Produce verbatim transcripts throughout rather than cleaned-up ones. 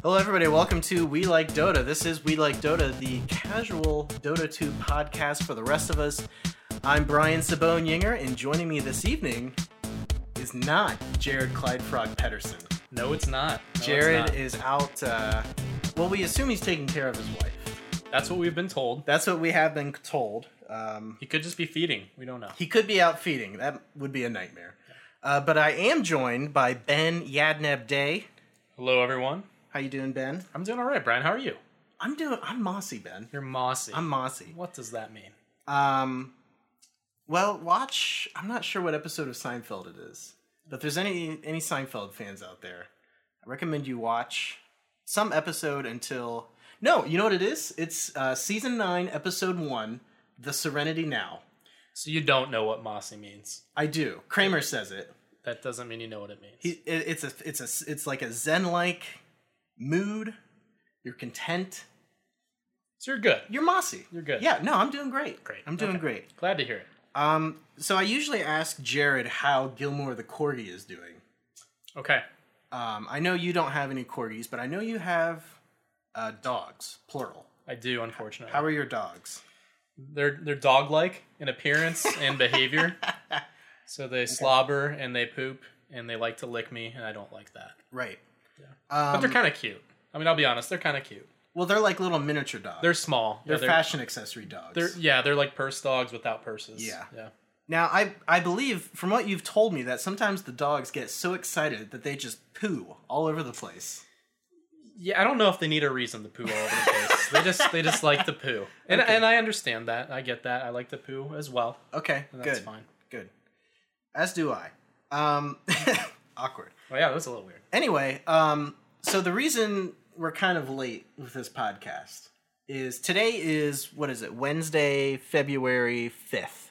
Hello everybody, welcome to We Like Dota. This is We Like Dota, the casual Dota two podcast for the rest of us. I'm Brian Sabone Yinger, and joining me this evening is not Jared Clyde Frog Pedersen. No, it's not. No, Jared it's not. is out, uh, well, we assume he's taking care of his wife. That's what we've been told. That's what we have been told. Um, He could just be feeding. We don't know. he could be out feeding. That would be a nightmare. Uh, but I am joined by Ben Yadneb Day. Hello, everyone. How you doing, Ben? I'm doing all right, Brian. How are you? I'm doing, I'm mossy, Ben. You're mossy. I'm mossy. What does that mean? Um, well, watch. I'm not sure what episode of Seinfeld it is, but if there's any any Seinfeld fans out there, I recommend you watch some episode until. No, you know what it is? It's uh, season nine, episode one, The Serenity Now. So you don't know what mossy means. I do. Kramer says it. That doesn't mean you know what it means. He, it it's a it's a it's like a zen-like mood. You're content. So you're good. You're mossy. You're good. Yeah. No, I'm doing great. Great. I'm doing Okay. great. Glad to hear it. Um, so I usually ask Jared how Gilmore the Corgi is doing. Okay. Um, I know you don't have any corgis, but I know you have uh, dogs, plural. I do, unfortunately. How are your dogs? They're they're dog-like in appearance and behavior. So they slobber and they poop and they like to lick me, and I don't like that. Right. Yeah. Um, But they're kind of cute. I mean, I'll be honest, they're kind of cute. well, they're like little miniature dogs. They're small. They're, Yeah, they're fashion accessory dogs. They're yeah, they're like purse dogs without purses. Yeah. Yeah. Now, I I believe from what you've told me that sometimes the dogs get so excited that they just poo all over the place. Yeah, I don't know if they need a reason to poo all over the place. they just they just like to poo, and Okay. and I understand that. I get that. I like to poo as well. Okay, And that's good. fine. Good. As do I. Um, awkward. Well, yeah, that was a little weird. Anyway, um, so the reason we're kind of late with this podcast is today is, what is it, Wednesday, February fifth.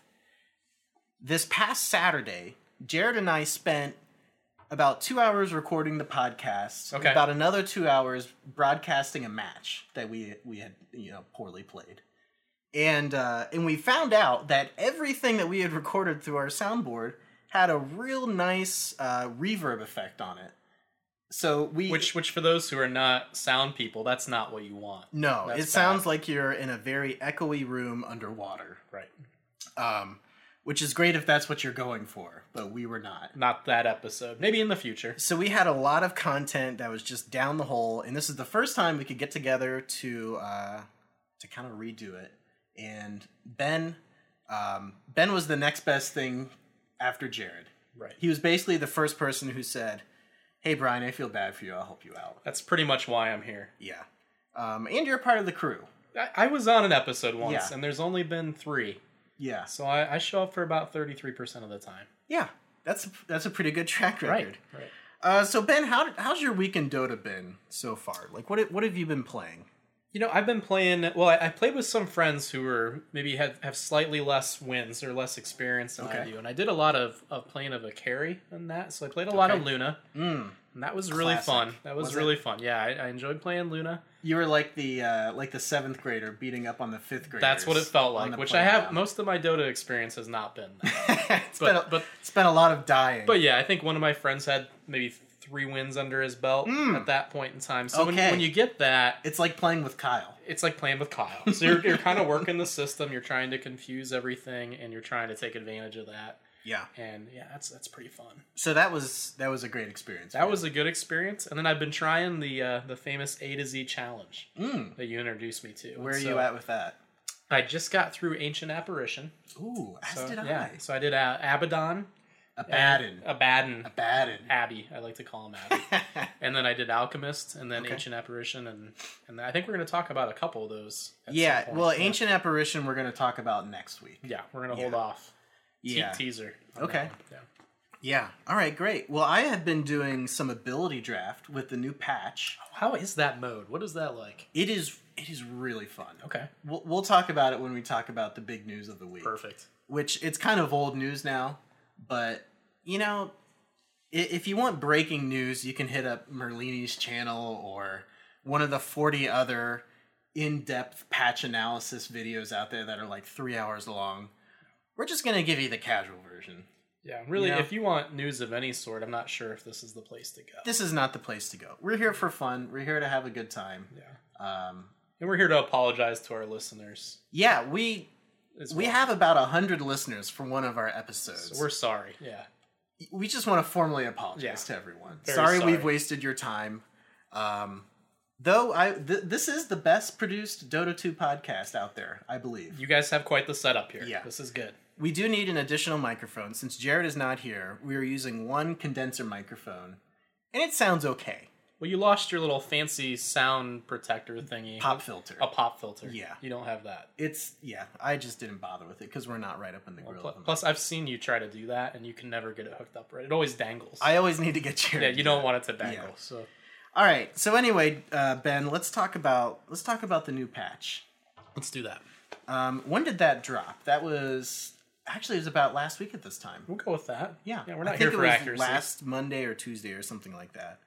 This past Saturday, Jared and I spent about two hours recording the podcast, Okay. about another two hours broadcasting a match that we we had, you know, poorly played. And uh, and we found out that everything that we had recorded through our soundboard had a real nice uh, reverb effect on it. So we Which which for those who are not sound people, that's not what you want. no, That's it sounds bad. like you're in a very echoey room underwater, Right. um, which is great if that's what you're going for, but we were not. Not that episode. Maybe in the future. So we had a lot of content that was just down the hole, and this is the first time we could get together to uh, to kind of redo it. And Ben, um, Ben was the next best thing after Jared. Right. He was basically the first person who said, "Hey Brian, I feel bad for you. I'll help you out." That's pretty much why I'm here. Yeah, um, and you're part of the crew. I, I was on an episode once, Yeah. and there's only been three, Yeah, so I, I show up for about thirty-three percent of the time. yeah, that's that's a pretty good track record. Right. Right. Uh, so Ben, how how's your week in Dota been so far? Like, what what have you been playing? You know, I've been playing. Well, I, I played with some friends who were maybe have, have slightly less wins or less experience than I Okay. do, and I did a lot of, of playing of a carry in that. So I played a lot of Okay. Luna, Mm. and that was really Classic. fun. That was, Was it? really fun. Yeah, I, I enjoyed playing Luna. You were like the uh, like the seventh grader beating up on the fifth graders. That's what it felt on like. the Which I have. playground. Most of my Dota experience has not been that. it's, but been a, but it's been a lot of dying. but yeah, I think one of my friends had maybe three wins under his belt Mm. at that point in time. So when, Okay. when you get that, it's like playing with Kyle. it's like playing with Kyle. So you're, you're kind of working the system. You're trying to confuse everything, and you're trying to take advantage of that. Yeah. And yeah, that's that's pretty fun. So that was that was a great experience. That was a good experience. And then I've been trying the uh, the famous A to Z challenge Mm. that you introduced me to. Where are And you so at with that? I just got through Ancient Apparition. Ooh, as So, did yeah. I. So I did uh, Abaddon. Abaddon. Abaddon. Abaddon. Abby. I like to call him Abby. And then I did Alchemist, and then Okay. Ancient Apparition, and and I think we're going to talk about a couple of those. At yeah. some point. Well, Yeah. Ancient Apparition we're going to talk about next week. Yeah, we're going to hold Yeah. off. Te- Yeah. teaser. on Okay. that one. Yeah. Yeah. All right. Great. Well, I have been doing some ability draft with the new patch. How is that mode? What is that like? It is. It is really fun. Okay. We'll, we'll talk about it when we talk about the big news of the week. Perfect. Which it's kind of old news now, but you know, i- if you want breaking news, you can hit up Merlini's channel or one of the forty other in-depth patch analysis videos out there that are like three hours long. We're just gonna give you the casual version. Yeah, really, You know? if you want news of any sort, I'm not sure if this is the place to go. This is not the place to go. We're here for fun. We're here to have a good time. Yeah. Um, And we're here to apologize to our listeners. yeah, we as we well. have about a hundred listeners for one of our episodes. So we're sorry. Yeah. we just want to formally apologize Yeah. to everyone. Very Sorry, sorry. we've wasted your time. Um, though I th- this is the best produced Dota two podcast out there, I believe. You guys have quite the setup here. Yeah. This is good. We do need an additional microphone. Since Jared is not here, we are using one condenser microphone, and it sounds okay. Well, you lost your little fancy sound protector thingy. Pop filter. A pop filter. Yeah. You don't have that. It's, yeah, I just didn't bother with it because we're not right up in the Well, grill. pl- of the plus, I've seen you try to do that, and you can never get it hooked up right. It always dangles. I always need to get Jared. yeah, to you do don't that. want it to dangle. Yeah. So All right. So anyway, uh, Ben, let's talk about let's talk about the new patch. let's do that. Um, when did that drop? That was actually it was about last week at this time. We'll go with that. Yeah, Yeah, we're I not think here it for was accuracy. last Monday or Tuesday or something like that.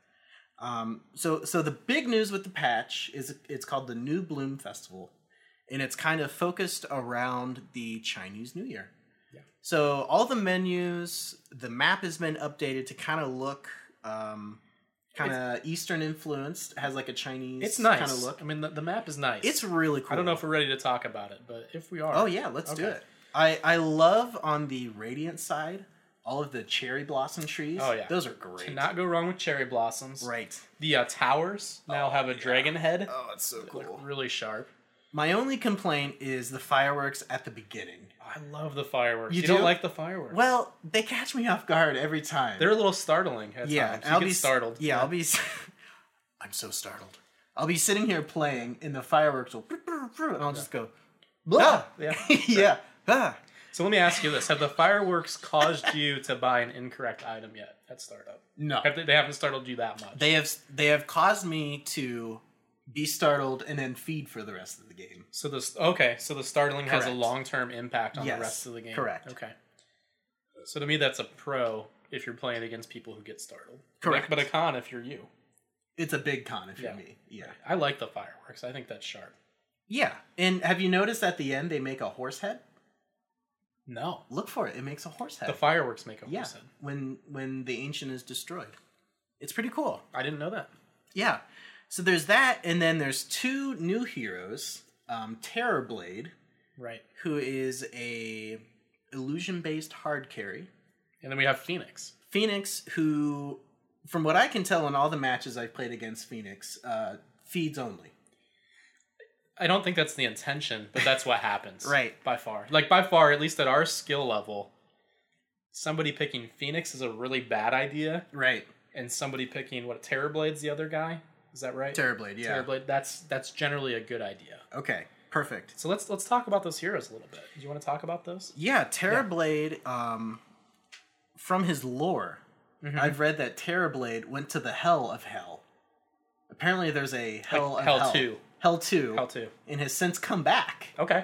Um, so so the big news with the patch is it's called the New Bloom Festival, and it's kind of focused around the Chinese New Year. Yeah. So all the menus, the map has been updated to kind of look um, kind of Eastern influenced. It has like a Chinese It's nice. kind of look. I mean, the, the map is nice. It's really cool. I don't know if we're ready to talk about it, but if we are, Oh yeah, let's do Okay. it. I I love on the Radiant side all of the cherry blossom trees. Oh, yeah. Those are great. cannot go wrong with cherry blossoms. Right. The uh, towers now Oh, have a yeah. dragon head. Oh, it's so They cool. look really sharp. My only complaint is the fireworks at the beginning. I love the fireworks. You You, do? don't like the fireworks? Well, they catch me off guard every time. they're a little startling at yeah, times. and You I'll get be startled. Yeah, I'll be. s- I'm so startled. I'll be sitting here playing, and the fireworks will, and I'll just go, blah. Yeah. yeah. Ah. So let me ask you this: have the fireworks caused you to buy an incorrect item yet at startup? No, Have they, they haven't startled you that much. they have. They have caused me to be startled and then feed for the rest of the game. So this okay. So the startling has a Correct. long term impact on Yes, the rest of the game. correct. Okay. So to me, that's a pro if you're playing against people who get startled. Correct. But, but a con if you're you. It's a big con if Yeah. you're me. Yeah. I like the fireworks. I think that's sharp. Yeah. And have you noticed at the end they make a horse head? No. Look for it. It makes a horse head. The fireworks make a yeah. horse head. When when the ancient is destroyed. It's pretty cool. I didn't know that. Yeah. So there's that, and then there's two new heroes. Um, Terrorblade, Right. who is a illusion-based hard carry. And then we have Phoenix. Phoenix, who, from what I can tell in all the matches I've played against Phoenix, uh, feeds only. I don't think that's the intention, but that's what happens. Right. By far. Like, by far, at least at our skill level, somebody picking Phoenix is a really bad idea, Right. and somebody picking, what, Terrorblade's the other guy? Is that right? Terrorblade, yeah. Terrorblade, that's that's generally a good idea. Okay, perfect. So let's let's talk about those heroes a little bit. Do you want to talk about those? Yeah, Terrorblade, um, from his lore, Mhm. I've read that Terrorblade went to the hell of hell. Apparently there's a hell Like of Hell hell. two. Hell two. Hell two. And has since come back. Okay.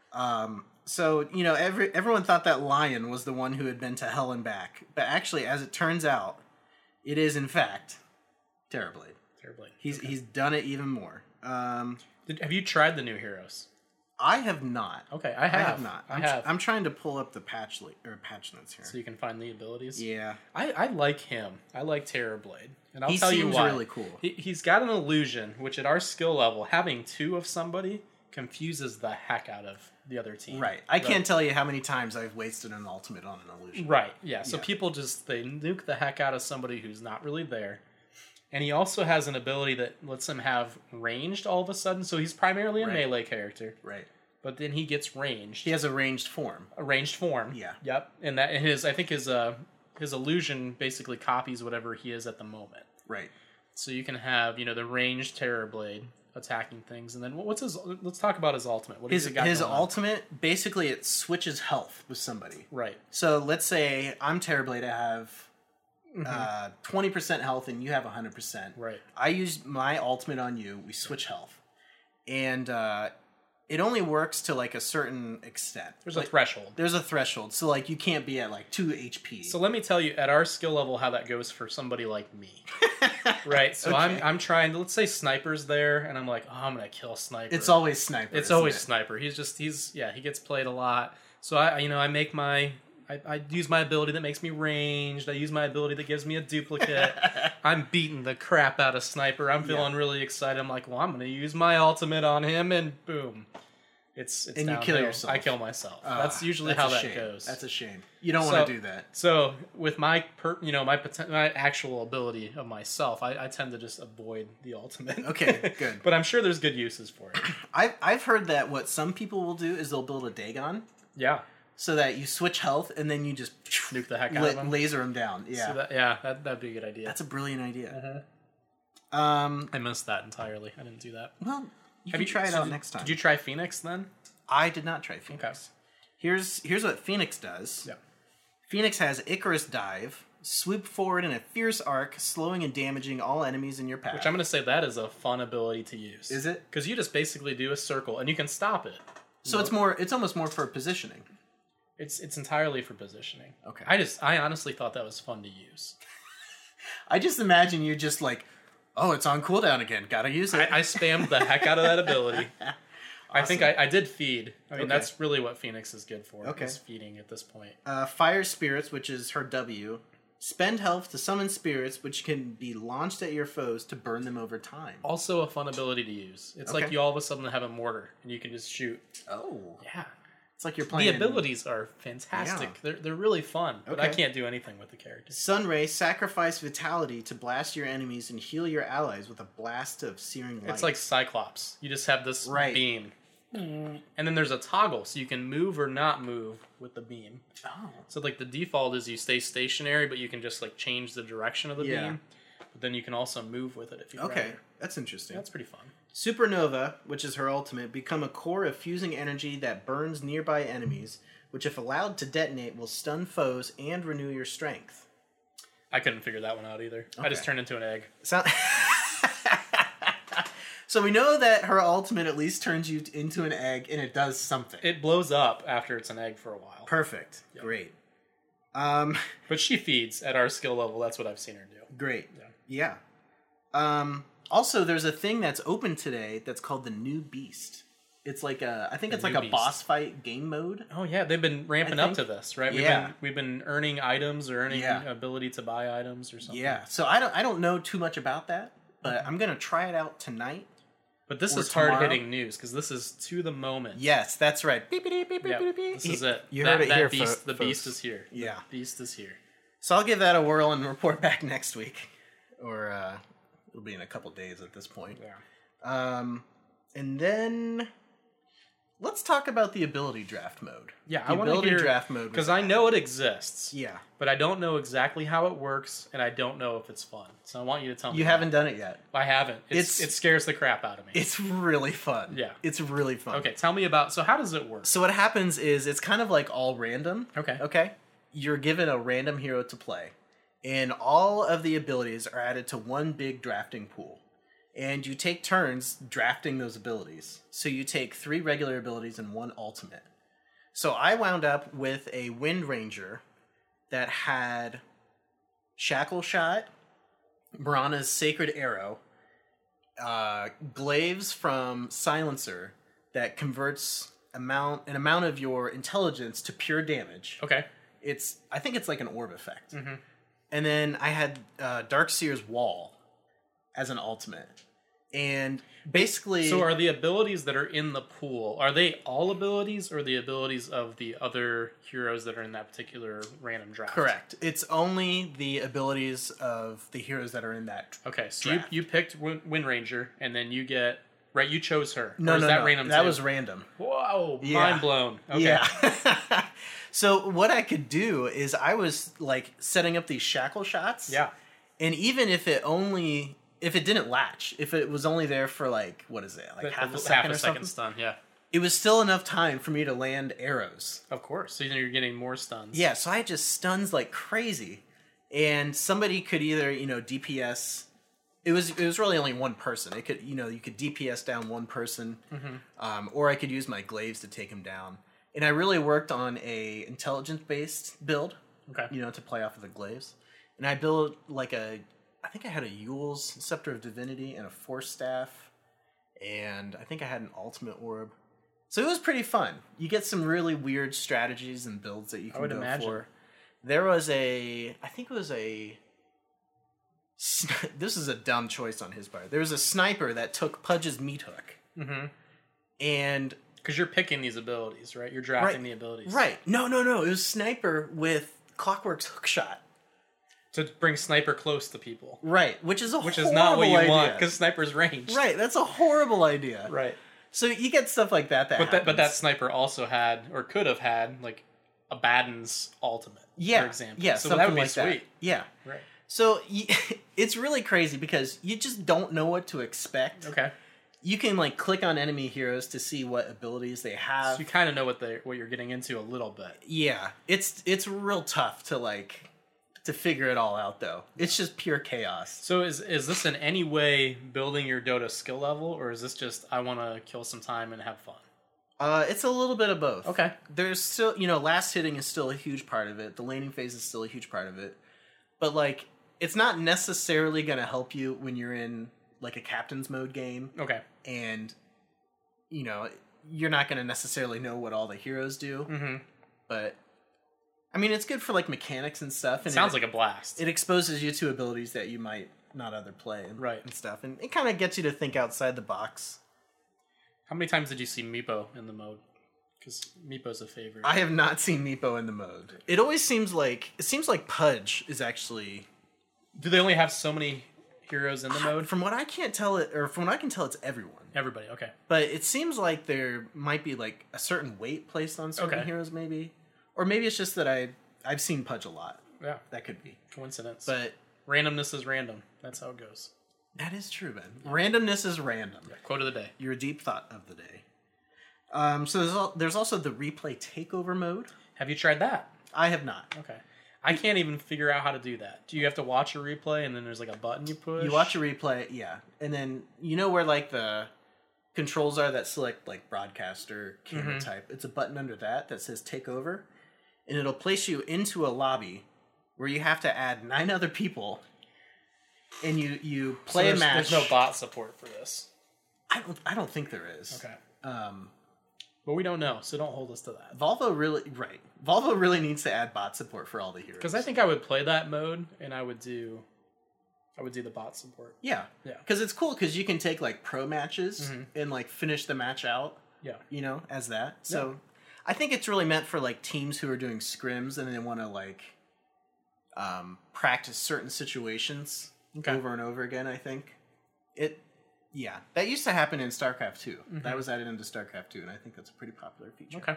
Um, so, you know, every everyone thought that Lion was the one who had been to hell and back. But actually, as it turns out, it is, in fact, Terrorblade. Terrorblade. He's Okay. he's done it even more. Um, Did, have you tried the new heroes? I have not. Okay, I have. I have not. I I'm, have. I'm trying to pull up the patch li- or patch notes here. So you can find the abilities. Yeah, I, I like him. I like Terrorblade, and I'll he tell you seems why. really cool. He, he's got an illusion, which at our skill level, having two of somebody confuses the heck out of the other team. Right. I can't tell you how many times I've wasted an ultimate on an illusion. Right. Yeah. So Yeah. people just they nuke the heck out of somebody who's not really there. And he also has an ability that lets him have ranged all of a sudden. So he's primarily a Right. melee character, Right. but then he gets ranged. He has a ranged form. A ranged form. Yeah. Yep. And that and his I think his uh his illusion basically copies whatever he is at the moment. Right. So you can have, you know, the ranged Terrorblade attacking things, and then what- what's his? Let's talk about his ultimate. What His has he got his going on? ultimate basically it switches health with somebody. Right. So let's say I'm Terrorblade. I have Mm-hmm. uh, twenty percent health and you have one hundred percent. Right. I use my ultimate on you. We switch health, and uh, it only works to like a certain extent. There's like, a threshold. There's a threshold, so like you can't be at like two H P. So let me tell you, at our skill level, how that goes for somebody like me. Right. So Okay. I'm I'm trying to let's say Sniper's there, and I'm like, oh, I'm gonna kill Sniper. It's always sniper. It's isn't always it? Sniper. He's just he's yeah he gets played a lot. So I you know I make my I, I use my ability that makes me ranged. I use my ability that gives me a duplicate. I'm beating the crap out of Sniper. I'm feeling Yeah. really excited. I'm like, well, I'm going to use my ultimate on him, and boom. It's, it's And you kill downhill. yourself. I kill myself. Ah, that's usually that's how a that shame. goes. That's a shame. You don't want So- to do that. So with my per, you know my poten- my actual ability of myself, I, I tend to just avoid the ultimate. Okay, good. But I'm sure there's good uses for it. I've, I've heard that what some people will do is they'll build a Dagon Yeah, so that you switch health and then you just nuke the heck out la- of them. laser them down. Yeah. So that, yeah, that that'd be a good idea. That's a brilliant idea. Mhm. Um, I missed that entirely. I didn't do that. well, you Have can try it so out did- next time. Did you try Phoenix then? I did not try Phoenix. Here's here's what Phoenix does. Yeah. Phoenix has Icarus Dive, swoop forward in a fierce arc, slowing and damaging all enemies in your path. Which I'm going to say that is a fun ability to use. Is it? Because you just basically do a circle and you can stop it. So it's more. It's almost more for positioning. It's it's entirely for positioning. Okay. I just I honestly thought that was fun to use. I just imagine you just like, oh, it's on cooldown again. Gotta use it. I, I spammed the heck out of that ability. I think I, I did feed. I mean, Okay. that's really what Phoenix is good for. Okay. Is feeding at this point. uh, Fire Spirits, which is her W. Spend health to summon spirits, which can be launched at your foes to burn them over time. Also a fun ability to use. It's like Okay. you all of a sudden have a mortar and you can just shoot. Oh, Yeah. it's like you're playing. The abilities are fantastic. Yeah. They're they're really fun, but I Okay. can't do anything with the characters. Sunray, sacrifice vitality to blast your enemies and heal your allies with a blast of searing light. It's like Cyclops. You just have this Right. beam. And then there's a toggle, so you can move or not move with the beam. oh, So like the default is you stay stationary, but you can just like change the direction of the Yeah. beam. But then you can also move with it if you okay, that's interesting. That's pretty fun. Supernova, which is her ultimate, become a core of fusing energy that burns nearby enemies, which if allowed to detonate will stun foes and renew your strength. I couldn't figure that one out either. I just Okay. turned into an egg. So, so we know that her ultimate at least turns you into an egg, and it does something. It blows up after it's an egg for a while. Perfect. Great. Um, But she feeds at our skill level. That's what I've seen her do. great. Yeah. Yeah. Um, also, there's a thing that's open today that's called the New Beast. It's like a, I think The it's like New a Beast. boss fight game mode. Oh yeah, they've been ramping I up to think- this, right? We've yeah. been we've been earning items or earning Yeah. ability to buy items or something. Yeah. So I don't, I don't know too much about that, but I'm gonna try it out tonight. But this Or is hard tomorrow. hitting news because this is to the moment. Yes, that's right. Beep, beep, beep, beep, Yep, beep, beep. this is it. You that, heard it that here, beast, fo- The folks. beast is here. Yeah. The beast is here. So I'll give that a whirl and report back next week, or uh, it'll be in a couple days at this point. Yeah. Um, and then let's talk about the ability draft mode. Yeah, the I want to ability hear draft mode because was I added. know it exists. Yeah, But I don't know exactly how it works, and I don't know if it's fun. So I want you to tell me. you that. haven't done it yet. I haven't. It's, It's- it scares the crap out of me. It's really fun. Yeah. it's really fun. Okay, tell me about. So how does it work? So what happens is it's kind of like all random. Okay. Okay. You're given a random hero to play, and all of the abilities are added to one big drafting pool. And you take turns drafting those abilities. So you take three regular abilities and one ultimate. So I wound up with a Wind Ranger that had Shackle Shot, Mirana's Sacred Arrow, uh, Glaives from Silencer that converts amount an amount of your intelligence to pure damage. Okay. It's I think it's like an orb effect. Mhm. And then I had uh, Darkseer's Wall as an ultimate. And basically So are the abilities that are in the pool, are they all abilities or the abilities of the other heroes that are in that particular random draft? correct. It's only the abilities of the heroes that are in that. Okay, so you, Draft. you picked Wind Wind Ranger and then you get right, you chose her. No, or is no, that no. random that too? was random. Whoa, Yeah. mind blown. Okay. Yeah. So what I could do is I was like setting up these shackle shots. Yeah. And even if it only if it didn't latch, if it was only there for like what is it, like Like half a half second a or second something, stun, yeah. it was still enough time for me to land arrows. Of course. So then you're getting more stuns. Yeah, so I had just stuns like crazy, and somebody could either you know D P S. It was it was really only one person. It could you know you could D P S down one person, Mm-hmm. um, or I could use my glaives to take him down. And I really worked on a intelligence based build, Okay. you know, to play off of the glaives. And I built like a, I think I had a Yule's Scepter of Divinity and a Force Staff, and I think I had an Ultimate Orb. So it was pretty fun. You get some really weird strategies and builds that you I can would go imagine. for. There was a, I think it was a, this is a dumb choice on his part. There was a sniper that took Pudge's meat hook. Mm-hmm. And... Because you're picking these abilities, right? You're drafting right, the abilities. Right. No, no, no. It was sniper with Clockwork's hookshot. To bring sniper close to people. Right. Which is a Which horrible is not what you idea. want, because sniper's range. Right. That's a horrible idea. Right. So you get stuff like that that But that, but that happens. sniper also had, or could have had, like, Abaddon's ultimate, yeah, for example. Yeah, so something that would be like sweet. that. Yeah. Right. So y- it's really crazy because you just don't know what to expect. Okay. You can like click on enemy heroes to see what abilities they have. So you kind of know what they what you're getting into a little bit. Yeah, it's it's real tough to like to figure it all out though. It's just pure chaos. So is is this in any way building your Dota skill level, or is this just I want to kill some time and have fun? Uh, it's a little bit of both. Okay. There's still, you know, last hitting is still a huge part of it. The laning phase is still a huge part of it. But like, it's not necessarily going to help you when you're in like a captain's mode game. Okay. And, you know, you're not going to necessarily know what all the heroes do. Mm-hmm. But, I mean, it's good for like mechanics and stuff. And Sounds it, like a blast. It exposes you to abilities that you might not other play and, Right. and stuff. And it kind of gets you to think outside the box. How many times did you see Meepo in the mode? Because Meepo's a favorite. I have not seen Meepo in the mode. It always seems like it seems like Pudge is actually. Do they only have so many heroes in the mode? From what I can't tell, it or from what I can tell, it's everyone. Everybody, okay. But it seems like there might be like a certain weight placed on certain Okay. heroes, maybe, or maybe it's just that I I've seen Pudge a lot. Yeah, That could be coincidence. But randomness is random. That's how it goes. that is true, Ben. Randomness is random. Yeah, quote of the day. Your deep thought of the day. Um, so there's al- there's also the replay takeover mode. Have you tried that? I have not. Okay. I can't even figure out how to do that. Do you have to watch a replay and then there's like a button you push? You watch a replay, yeah, and then you know where like the controls are that select like broadcaster camera Mhm. type. It's a button under that that says take over, and it'll place you into a lobby where you have to add nine other people, and you you So play there's, a match. There's no bot support for this. I don't. I don't think there is. Okay. Um, But we don't know, so don't hold us to that. Volvo really right. Volvo really needs to add bot support for all the heroes. Because I think I would play that mode and I would do, I would do the bot support. yeah, Yeah. because it's cool because you can take like pro matches Mhm. and like finish the match out. Yeah. You know, as that. So I think it's really meant for like teams who are doing scrims and they want to like um, practice certain situations Okay. over and over again. I think it. Yeah, that used to happen in StarCraft two. Mhm. That was added into StarCraft two, and I think that's a pretty popular feature. Okay.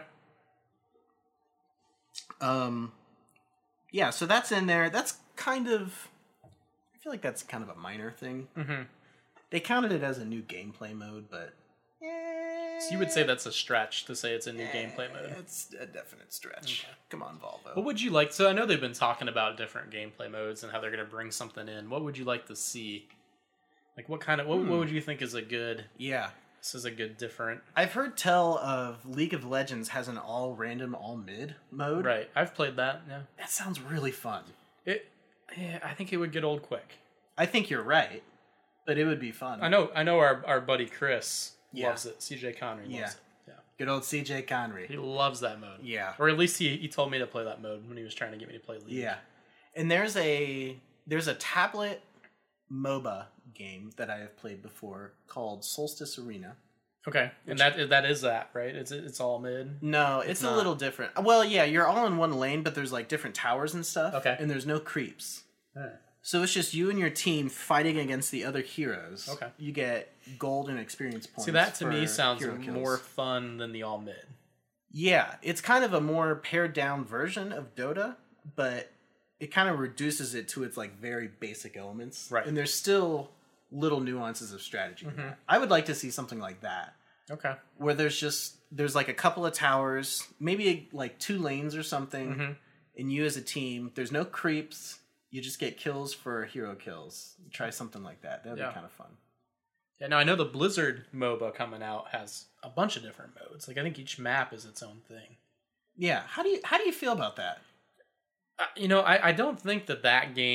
Um, yeah, so that's in there. That's kind of. I feel like that's kind of a minor thing. Mm-hmm. They counted it as a new gameplay mode, but. eh, So you would say that's a stretch to say it's a new gameplay mode. It's a definite stretch. Okay. Come on, Volvo. What would you like? So I know they've been talking about different gameplay modes and how they're going to bring something in. What would you like to see? Like what kind of what, Hmm. what would you think is a good? Yeah. This is a good different. I've heard tell of League of Legends has an all random, all mid mode. Right. I've played that. Yeah. That sounds really fun. It. Yeah. I think it would get old quick. I think you're right, but it would be fun. I know. I know. Our our buddy Chris Yeah. loves it. C J Connery loves Yeah. it. Yeah. Good old C J Connery. He loves that mode. Yeah. Or at least he, he told me to play that mode when he was trying to get me to play League. Yeah. And there's a there's a tablet MOBA game that I have played before called Solstice Arena. Okay. And that that is that, right? It's it's all mid. No, it's, It's a not. little different. Well, yeah, you're all in one lane, but there's like different towers and stuff. Okay. And there's no creeps. So it's just you and your team fighting against the other heroes. Okay. You get gold and experience points. See, that to me for sounds hero kills. more fun than the all mid. Yeah, it's kind of a more pared down version of Dota, but it kind of reduces it to its like very basic elements. Right. And there's still little nuances of strategy. in Mhm. that. I would like to see something like that, Okay. where there's just there's like a couple of towers, maybe like two lanes or something, Mm-hmm. and you as a team, there's no creeps. You just get kills for hero kills. Try something like that. That would Yeah. be kind of fun. Yeah, now I know the Blizzard MOBA coming out has a bunch of different modes. Like I think each map is its own thing. Yeah. How do you how do you feel about that? Uh, you know, I, I don't think that that game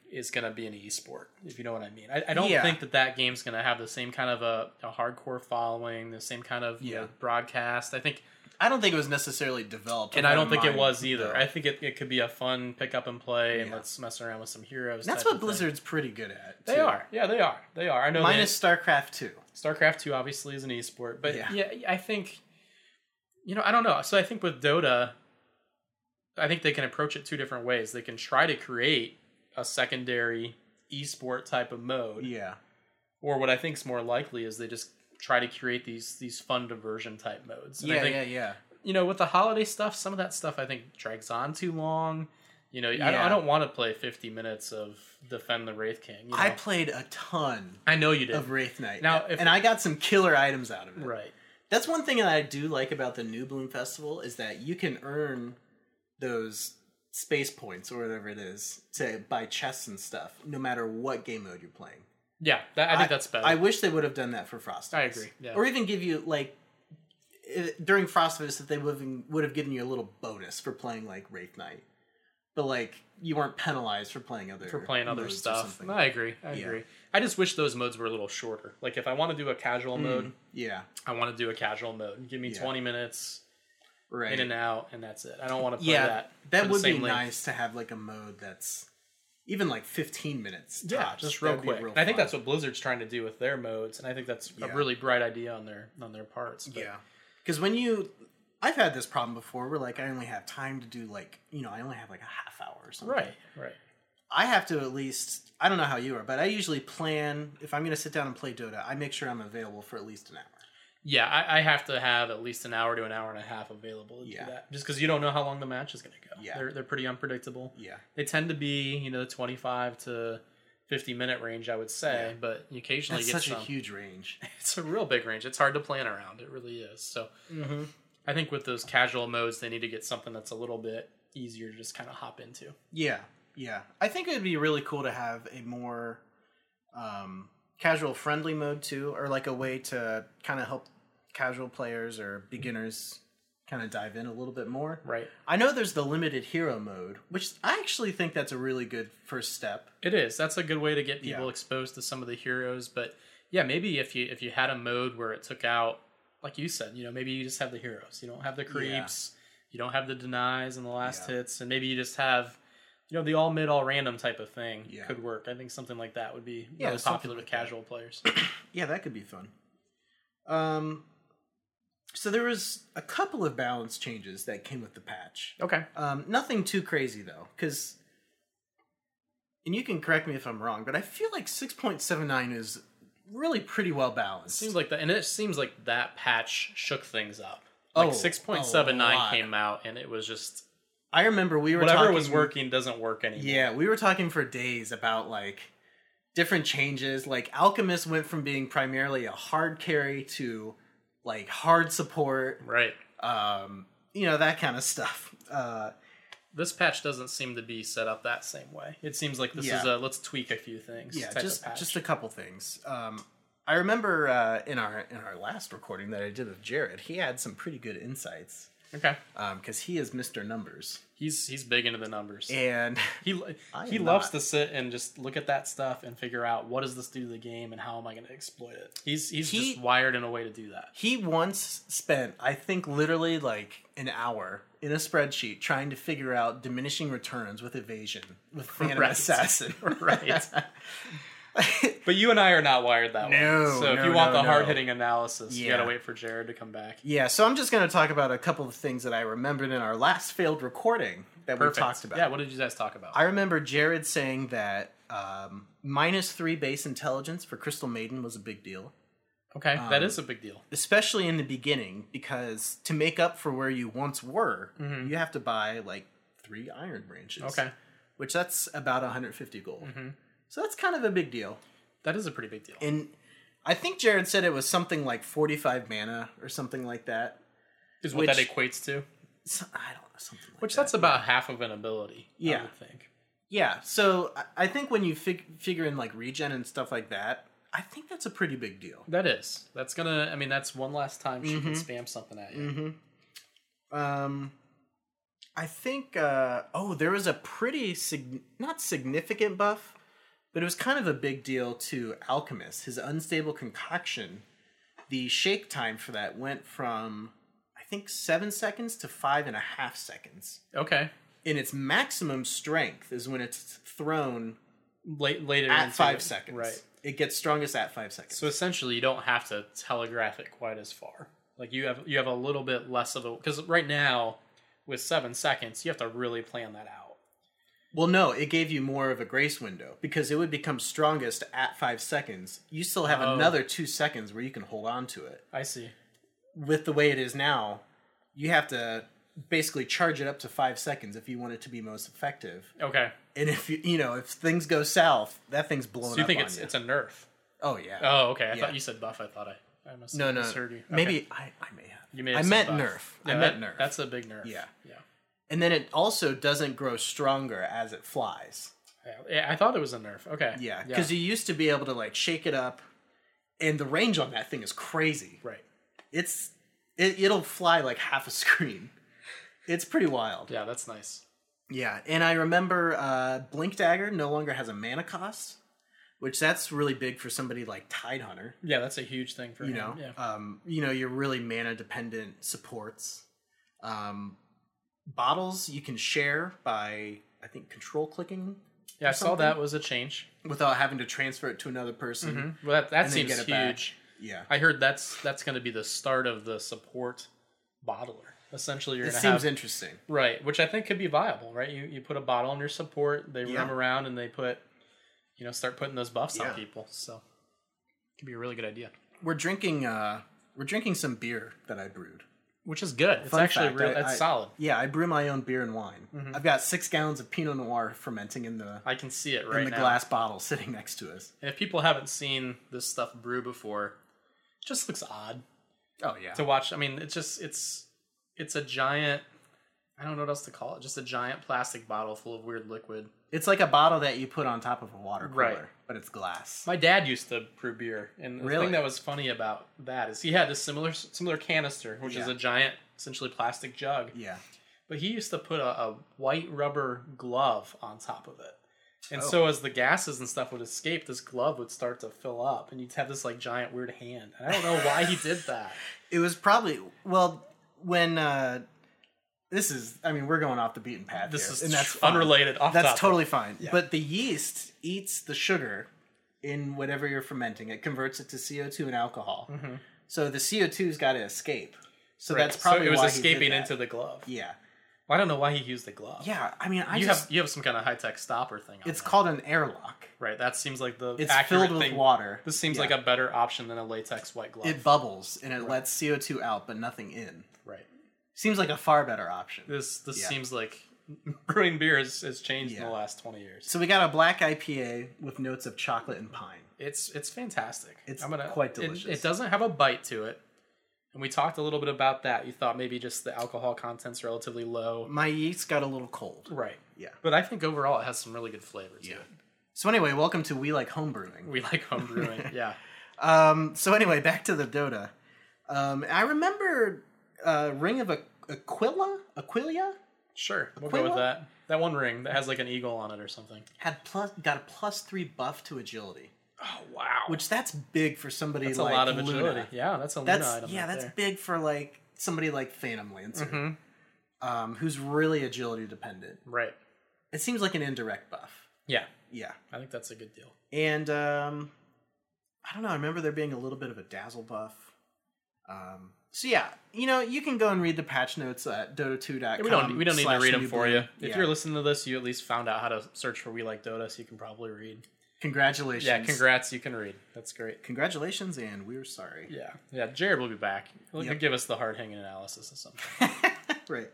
is going to be an esport, if you know what I mean. I, I don't Yeah. think that that game's going to have the same kind of a, a hardcore following, the same kind of you Yeah. know, broadcast. I think, I don't think it was necessarily developed. and with I that don't think in it mind, was either. though. I think it, it could be a fun pick up and play, and Yeah. let's mess around with some heroes. That's type what of thing. Blizzard's pretty good at. They too. are. Yeah, they are. They are. I know. Minus StarCraft two. they, StarCraft two obviously is an esport, but Yeah. yeah, I think, you know, I don't know. So I think with Dota, I think they can approach it two different ways. They can try to create a secondary esport type of mode, Yeah. or what I think is more likely is they just try to create these these fun diversion type modes. And Yeah, I think, yeah, yeah. you know, with the holiday stuff, some of that stuff I think drags on too long. You know, I, don't, Yeah. I don't want to play fifty minutes of Defend the Wraith King. You know? I played a ton I know you did. of Wraith Knight. Now, if- and I got some killer items out of it. Right. That's one thing that I do like about the New Bloom Festival is that you can earn those space points or whatever it is to buy chests and stuff, no matter what game mode you're playing. Yeah, that, I think that's better. I wish they would have done that for Frostfest. I agree, yeah. Or even give you like i- during Frostfest if they would have, would have given you a little bonus for playing like Wraith Knight, but like you weren't penalized for playing other for playing other modes or stuff. something. I agree. I Yeah. agree. I just wish those modes were a little shorter. Like if I want to do a casual mode, Yeah, I want to do a casual mode. Give me Yeah. twenty minutes right. in and out, and that's it. I don't want to play yeah, that. that for the would be same length. nice to have like a mode that's even like fifteen minutes. Yeah, tops. just real That'd be quick. real And I think fun. that's what Blizzard's trying to do with their modes, and I think that's Yeah. a really bright idea on their on their parts. But Yeah, because when you, I've had this problem before where like I only have time to do like you know I only have like a half hour or something. Right, right. I have to at least, I don't know how you are, but I usually plan, if I'm going to sit down and play Dota, I make sure I'm available for at least an hour. Yeah, I, I have to have at least an hour to an hour and a half available to Yeah. do that. Just because you don't know how long the match is going to go. Yeah. They're, they're pretty unpredictable. Yeah. They tend to be, you know, the twenty-five to fifty minute range, I would say, Yeah. but you occasionally That's get such some. a huge range. It's a real big range. It's hard to plan around. It really is. So Mm-hmm. I think with those casual modes, they need to get something that's a little bit easier to just kind of hop into. Yeah, yeah. I think it would be really cool to have a more um, casual friendly mode too, or like a way to kind of help casual players or beginners kind of dive in a little bit more. Right. I know there's the limited hero mode, which I actually think that's a really good first step. It is. That's a good way to get people Yeah. exposed to some of the heroes. But yeah, maybe if you if you had a mode where it took out, like you said, you know, maybe you just have the heroes. You don't have the creeps. You don't have the denies and the last Yeah. hits, and maybe you just have, you know, the all mid, all random type of thing Yeah. could work. I think something like that would be Yeah, really something popular with like that. casual players. Yeah, that could be fun. Um, so there was a couple of balance changes that came with the patch. Okay. Um, nothing too crazy though, because, and you can correct me if I'm wrong, but I feel like six point seven nine is really pretty well balanced. Seems like that, and it seems like that patch shook things up. Like Oh, six point a seven nine lot. came out, and it was just I remember we were whatever talking, was working doesn't work anymore. Yeah, we were talking for days about like different changes. Like Alchemist went from being primarily a hard carry to like hard support. Right. Um, you know, that kind of stuff. Uh, This patch doesn't seem to be set up that same way. It seems like this Yeah. is a let's tweak a few things. yeah, type just of patch. just a couple things. Um, I remember uh, in our in our last recording that I did with Jared, he had some pretty good insights okay. because he is Mister Numbers, He's he's big into the numbers. and He I he am loves not. to sit and just look at that stuff and figure out what does this do to the game and how am I going to exploit it. He's he's He- just wired in a way to do that. he once spent, I think, literally like an hour in a spreadsheet trying to figure out diminishing returns with evasion with Phantom Right. Assassin. Right. But you and I are not wired that way. No, So if no, you want no, the no. hard hitting analysis, you Yeah. got to wait for Jared to come back. Yeah, so I'm just going to talk about a couple of things that I remembered in our last failed recording that Perfect. we talked about. Yeah. What did you guys talk about? I remember Jared saying that um, minus three base intelligence for Crystal Maiden was a big deal, okay, that um, is a big deal. especially in the beginning, because to make up for where you once were, Mhm. you have to buy like three iron branches. Okay, Which that's about one hundred fifty gold. Mhm. So that's kind of a big deal. that is a pretty big deal. And I think Jared said it was something like forty-five mana or something like that. Is what that which- equates to. So, I don't know, something like Which that. that's about half of an ability. I Yeah. would think. Yeah, so I- I think when you fig- figure in like regen and stuff like that, I think that's a pretty big deal. That is. That's gonna. I mean, that's one last time she can Mhm. spam something at you. Mm-hmm. Um, I think. Uh, oh, there was a pretty sig- not significant buff, But it was kind of a big deal to Alchemist. His unstable concoction, the shake time for that went from, I think, seven seconds to five and a half seconds. Okay. And its maximum strength is when it's thrown Late, later at into five it. seconds. Right. It gets strongest at five seconds. So essentially, you don't have to telegraph it quite as far. Like you have, you have a little bit less of a because right now with seven seconds, you have to really plan that out. Well, no, it gave you more of a grace window because it would become strongest at five seconds. You still have Oh. another two seconds where you can hold on to it. I see. With the way it is now, you have to basically charge it up to five seconds if you want it to be most effective. Okay. And if you you know if things go south, that thing's blown up. So you think on it's you. it's a nerf? Oh yeah. Oh, okay. I Yeah. thought you said buff. I thought I, I must no have no. misheard you. Okay. Maybe I, I may have. You may I have said meant buff. nerf. Yeah, I meant that- nerf. That's a big nerf. Yeah. Yeah. And then it also doesn't grow stronger as it flies. Yeah, yeah, I thought it was a nerf. Okay. Yeah, because you used to be able to like shake it up, and the range on that thing is crazy. Right. It's it, it'll fly like half a screen. It's pretty wild. Yeah, that's nice. Yeah, and I remember uh, Blink Dagger no longer has a mana cost, which that's really big for somebody like Tidehunter. Yeah, that's a huge thing for You him. know, Yeah. um, you know, you're really mana dependent supports. Um, bottles you can share by I think control clicking. Yeah, I or saw something, that was a change. without having to transfer it to another person. Mm-hmm. Well, that that And then seems get it back. huge. Yeah, I heard that's that's going to be the start of the support bottler. Essentially, you're it going to seems have interesting. right, which I think could be viable. Right, you you put a bottle on your support, they Yeah. roam around and they put, you know, start putting those buffs Yeah. on people. So, it could be a really good idea. We're drinking. Uh, we're drinking some beer that I brewed. Which is good. It's Fun actually fact, real. I- It's I- solid. Yeah, I brew my own beer and wine. Mm-hmm. I've got six gallons of Pinot Noir fermenting in the I can see it right in the now. glass bottle sitting next to us. And if people haven't seen this stuff brew before, it just looks odd Oh yeah, to watch. I mean, it's just it's it's a giant. I don't know what else to call it. Just a giant plastic bottle full of weird liquid. it's like a bottle that you put on top of a water cooler, Right. but it's glass. My dad used to brew beer, and the Really? thing that was funny about that is he had this similar similar canister, which is Yeah. a giant, essentially plastic jug. Yeah, But he used to put a, a white rubber glove on top of it. And Oh. so as the gases and stuff would escape, this glove would start to fill up, and you'd have this like giant weird hand. And I don't know why he did that. it was probably well when. Uh, this is, I mean, we're going off the beaten path This here, is and that's tr- fine. unrelated. Off That's topic. totally fine. Yeah. But the yeast eats the sugar in whatever you're fermenting. It converts it to C O two and alcohol. Mm-hmm. So the C O two's got to escape. So Right. that's probably so it was why escaping he did that. into the glove. Yeah, Well, I don't know why he used the glove. yeah. I mean, I you just have you have some kind of high tech stopper thing. On it's there. called an airlock. right. That seems like the It's accurate filled with thing. water. This seems Yeah. like a better option than a latex white glove. It bubbles and it lets C O two out, but nothing in. right. Seems like a far better option. This this Yeah. seems like brewing beer has, has changed in Yeah. the last twenty years. So we got a black I P A with notes of chocolate and pine. It's it's fantastic. It's I'm gonna, quite it- delicious. It, doesn't have a bite to it, and we talked a little bit about that. You thought maybe just the alcohol content's relatively low, My yeast got a little cold. right? Yeah. But I think overall it has some really good flavor to Yeah. it. So anyway, welcome to We Like Homebrewing. We like home brewing. Yeah. Um, so anyway, back to the Dota. Um, I remember uh, Ring of Aqu- Aquila? Aquilia? Sure, we'll go with Aquila? that. That one ring that has like an eagle on it or something. Had plus got a plus three buff to agility. Oh wow, Which that's big for somebody that's like a lot of Luna. agility. Yeah, that's a That's Luna item. yeah, right that's there. big for like somebody like Phantom Lancer, Mm-hmm. um, who's really agility dependent. Right. It seems like an indirect buff. Yeah, Yeah, I think that's a good deal. and um, I don't know. I remember there being a little bit of a dazzle buff. Um, so yeah, you know, you can go and read the patch notes at dota two dot com. We don't we don't need to slash read them new for bloom. you. If Yeah. you're listening to this, you at least found out how to search for We Like Dota, so you can probably read. Congratulations. Yeah, congrats, you can read. That's great. Congratulations, and we're sorry. Yeah, yeah. Jared will be back. He'll Yep. give us the hard hanging analysis of something. Right.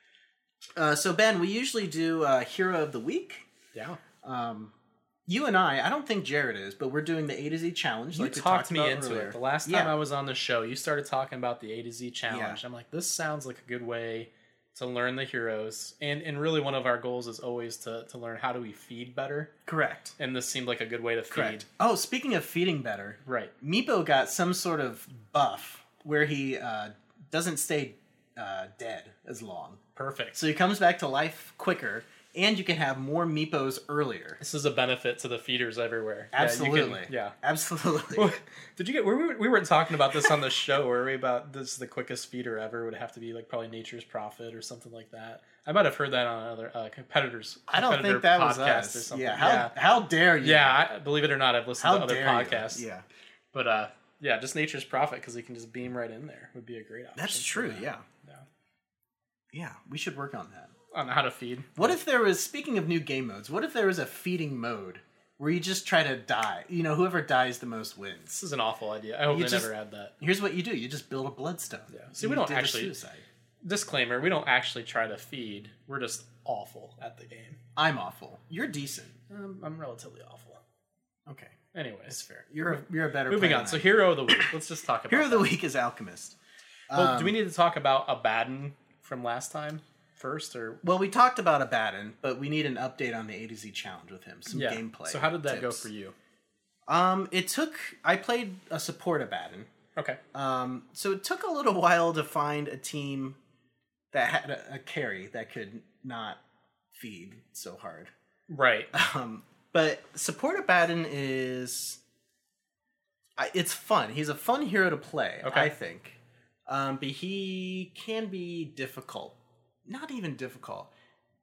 Uh, so Ben, we usually do uh, Hero of the Week. Yeah. Um, you and I, I don't think Jared is, but we're doing the A to Z challenge. You like we talked talked me about into earlier. it. The last time Yeah. I was on the show, you started talking about the A to Z challenge. Yeah. I'm like, this sounds like a good way to learn the heroes. And and really one of our goals is always to, to learn how do we feed better. Correct. And this seemed like a good way to feed. Correct. Oh, speaking of feeding better, Right. Meepo got some sort of buff where he uh, doesn't stay uh, dead as long. Perfect. So he comes back to life quicker, and you can have more meepos earlier. This is a benefit to the feeders everywhere. Absolutely. Yeah. You can, yeah. Absolutely. Did you get? We, were, we weren't talking about this on the show, were we? About this is the quickest feeder ever would have to be like probably Nature's Prophet or something like that. I might have heard that on another uh, competitors. I don't competitor think that was podcast us. Or something. Yeah. How, yeah. how dare you? Yeah. I, believe it or not, I've listened how to other dare podcasts. You? Yeah. But uh, yeah, just Nature's Prophet because he can just beam right in there would be a great option. That's true. That. Yeah. Yeah. Yeah. We should work on that. On how to feed. What if there was, speaking of new game modes, what if there was a feeding mode where you just try to die? You know, whoever dies the most wins. This is an awful idea. I hope You they just- never add that. Here's what you do. You just build a bloodstone. Yeah. See, You we don't did a actually- Suicide. Disclaimer, we don't actually try to feed. We're just awful at the game. I'm awful. You're decent. Um, I'm relatively awful. Okay. Anyways. That's fair. You're a, you're a better Moving player on. than So I am. Hero of the Week. Let's just talk about Hero of the that. Week is Alchemist. Well, Um, do we need to talk about Abaddon from last time first? or Well, we talked about Abaddon, but we need an update on the A to Z challenge with him. Some yeah. gameplay. So how did that go tips. for you? Um, it took. I played a support Abaddon. Okay. Um, so it took a little while to find a team that had a, a carry that could not feed so hard. Right. Um, but support Abaddon is. I, it's fun. He's a fun hero to play. Okay. I think. Um, but he can be difficult. Not even difficult.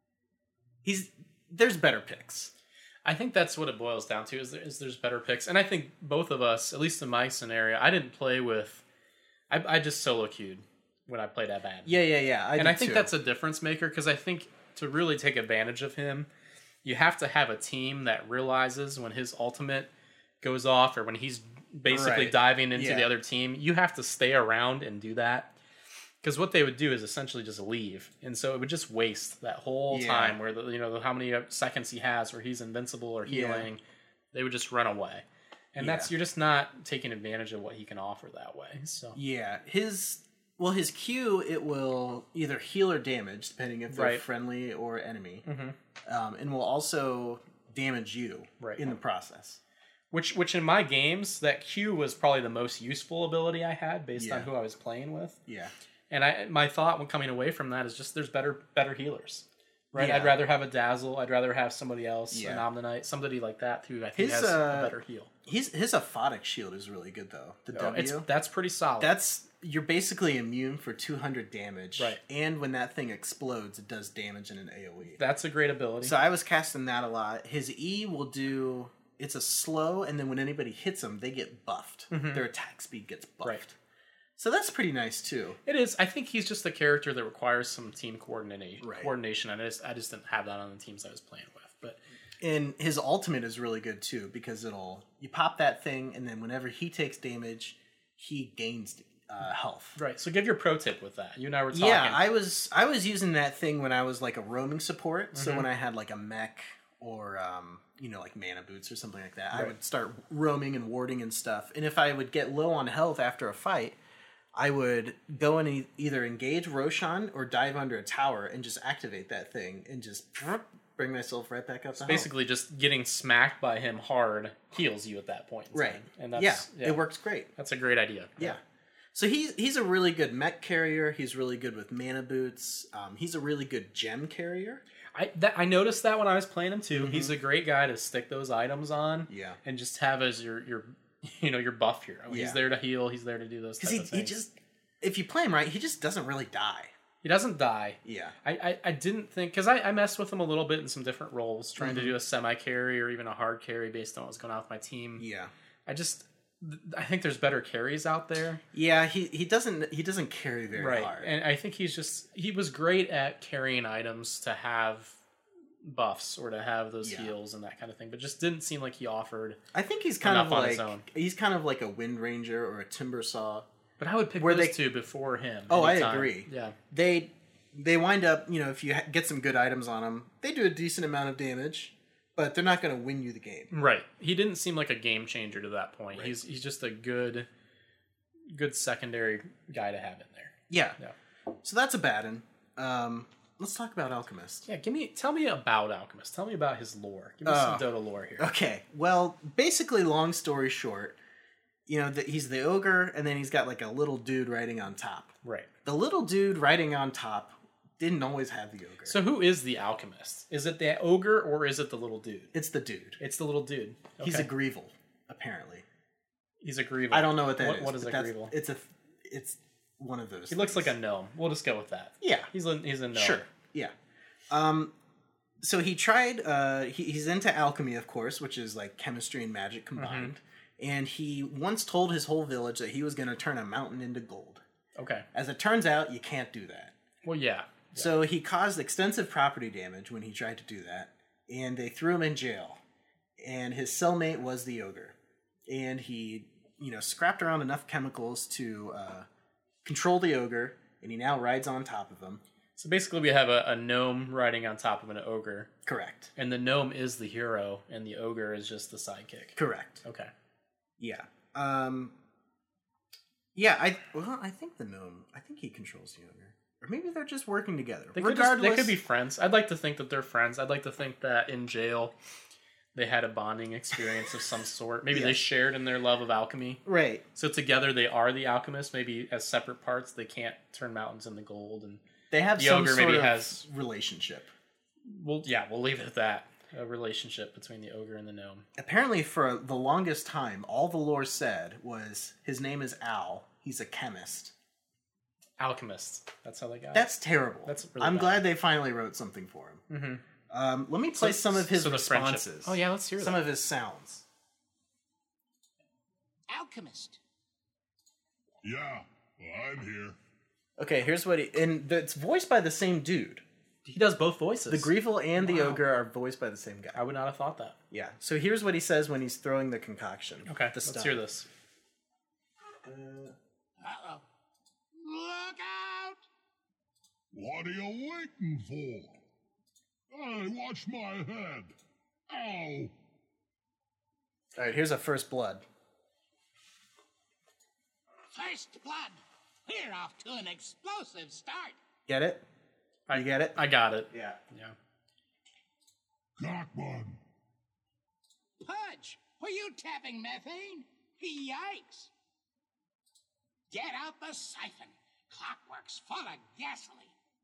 He's there's better picks. I think that's what it boils down to is, there, is there's better picks. And I think both of us, at least in my scenario, I didn't play with... I, I just solo queued when I played Abaddon. Yeah, yeah, yeah. I and do I think too. that's a difference maker because I think to really take advantage of him, you have to have a team that realizes when his ultimate goes off or when he's basically Right. diving into Yeah. the other team. You have to stay around and do that. Because what they would do is essentially just leave, and so it would just waste that whole Yeah. time where the you know how many seconds he has where he's invincible or Yeah. healing. They would just run away, and Yeah. that's you're just not taking advantage of what he can offer that way. So Yeah, his well, his Q it will either heal or damage depending if they're Right. friendly or enemy, Mhm. um, and will also damage you Right. in the process. which which in my games that Q was probably the most useful ability I had based on Yeah. who I was playing with. Yeah, And I my thought when coming away from that is just there's better better healers. Right? Yeah. I'd rather have a Dazzle, I'd rather have somebody else, Yeah. an Omnite, somebody like that who I think His, has uh, a better heal. he's his aphotic shield is really good though. The Oh, it's, W that's pretty solid. that's you're basically immune for two hundred damage, Right. And when that thing explodes, it does damage in an AoE. That's a great ability. So I was casting that a lot. His E will do. It's a slow, and then when anybody hits them, they get buffed. Their attack speed gets buffed. Mm-hmm. Right. So that's pretty nice too. It is. I think he's just a character that requires some team coordination. Right. Coordination. And I just, I just didn't have that on the teams I was playing with. But And his ultimate is really good too because it'll you pop that thing, and then whenever he takes damage, he gains uh, health. right. So give your pro tip with that. You and I were talking. Yeah, I was I was using that thing when I was like a roaming support. So Mm-hmm. when I had like a mech or um, you know like mana boots or something like that, I Right. would start roaming and warding and stuff. And if I would get low on health after a fight, I would go and e- either engage Roshan or dive under a tower and just activate that thing and just bring myself right back up to health. basically just getting smacked by him hard heals you at that point. in Right. time. And that's, yeah, yeah, it works great. That's a great idea. Yeah. So he's he's a really good mech carrier. He's really good with mana boots. Um, he's a really good gem carrier. I that, I noticed that when I was playing him too. He's a great guy to stick those items on. Mm-hmm. Yeah. And just have as your your you know your buff hero. Yeah. He's there to heal. He's there to do those. Because Type he, of he things. just, if you play him right, he just doesn't really die. He doesn't die. Yeah. I, I, I didn't think because I, I messed with him a little bit in some different roles, trying Mm-hmm. to do a semi carry or even a hard carry based on what was going on with my team. Yeah. I just I think there's better carries out there. Yeah, he, he doesn't he doesn't carry very Right. hard. And I think he's just he was great at carrying items to have buffs or to have those Yeah. heals and that kind of thing, but just didn't seem like he offered I think he's kind enough of on like his own. he's kind of like a Wind Ranger or a Timber Saw. But I would pick Where those they- two before him. Oh, I anytime. agree. Yeah. They they wind up, you know, if you ha- get some good items on them, they do a decent amount of damage, but they're not going to win you the game. Right. He didn't seem like a game changer to that point. Right. He's he's just a good good secondary guy to have in there. Yeah. Yeah. So that's a bad one. Um, let's talk about Alchemist. Yeah, give me tell me about Alchemist. Tell me about his lore. Give me Oh. some Dota lore here. Okay. Well, basically, long story short, you know, the, he's the ogre, and then he's got like a little dude riding on top. Right. The little dude riding on top didn't always have the ogre. So who is the alchemist? Is it the ogre or is it the little dude? It's the dude. It's the little dude. Okay. He's a Grievel, apparently. He's a Grievel. I don't know what that what, is. What is a Grievel? It's a, it's one of those. He things. looks like a gnome. We'll just go with that. Yeah, he's a, he's a gnome. Sure. Yeah. Um, so he tried. Uh, he, he's into alchemy, of course, which is like chemistry and magic combined. Mm-hmm. And he once told his whole village that he was going to turn a mountain into gold. Okay. As it turns out, you can't do that. Well, yeah. yeah. So he caused extensive property damage when he tried to do that, and they threw him in jail. And his cellmate was the ogre, and he, you know, scrapped around enough chemicals to uh, control the ogre, and he now rides on top of him. So basically, we have a, a gnome riding on top of an ogre. Correct. And the gnome is the hero, and the ogre is just the sidekick. Correct. Okay. Yeah. Um. Yeah, I well, I think the gnome. I think he controls the ogre, or maybe they're just working together. They could, just, they could be friends. I'd like to think that they're friends. I'd like to think that in jail, they had a bonding experience of some sort. Maybe yeah. they shared in their love of alchemy. Right. So together they are the alchemists. Maybe as separate parts, they can't turn mountains into gold, and they have the some ogre sort maybe of has relationship. Well, yeah, we'll leave it at that. A relationship between the ogre and the gnome. Apparently, for the longest time, all the lore said was his name is Al. He's a chemist. Alchemist. That's how they got it. That's terrible. That's really I'm bad. glad they finally wrote something for him. Mm-hmm. Um, let me play so, some of his so responses. Oh yeah, let's hear some that. of his sounds. Alchemist. Yeah, well, I'm here. Okay, here's what he... And it's voiced by the same dude. He does both voices. The Grievel and the Wow. ogre are voiced by the same guy. I would not have thought that. Yeah. So here's what he says when he's throwing the concoction. Okay, the let's stun. hear this. Uh, Uh-oh. Look out! What are you waiting for? Hey, watch my head. Ow! all right, here's a first blood. First blood. We're off to an explosive start. Get it? I You get it? I got it. Yeah. Yeah. Got one. Pudge, were you tapping methane? Yikes! Get out the siphon. Clockwork's full of gasoline.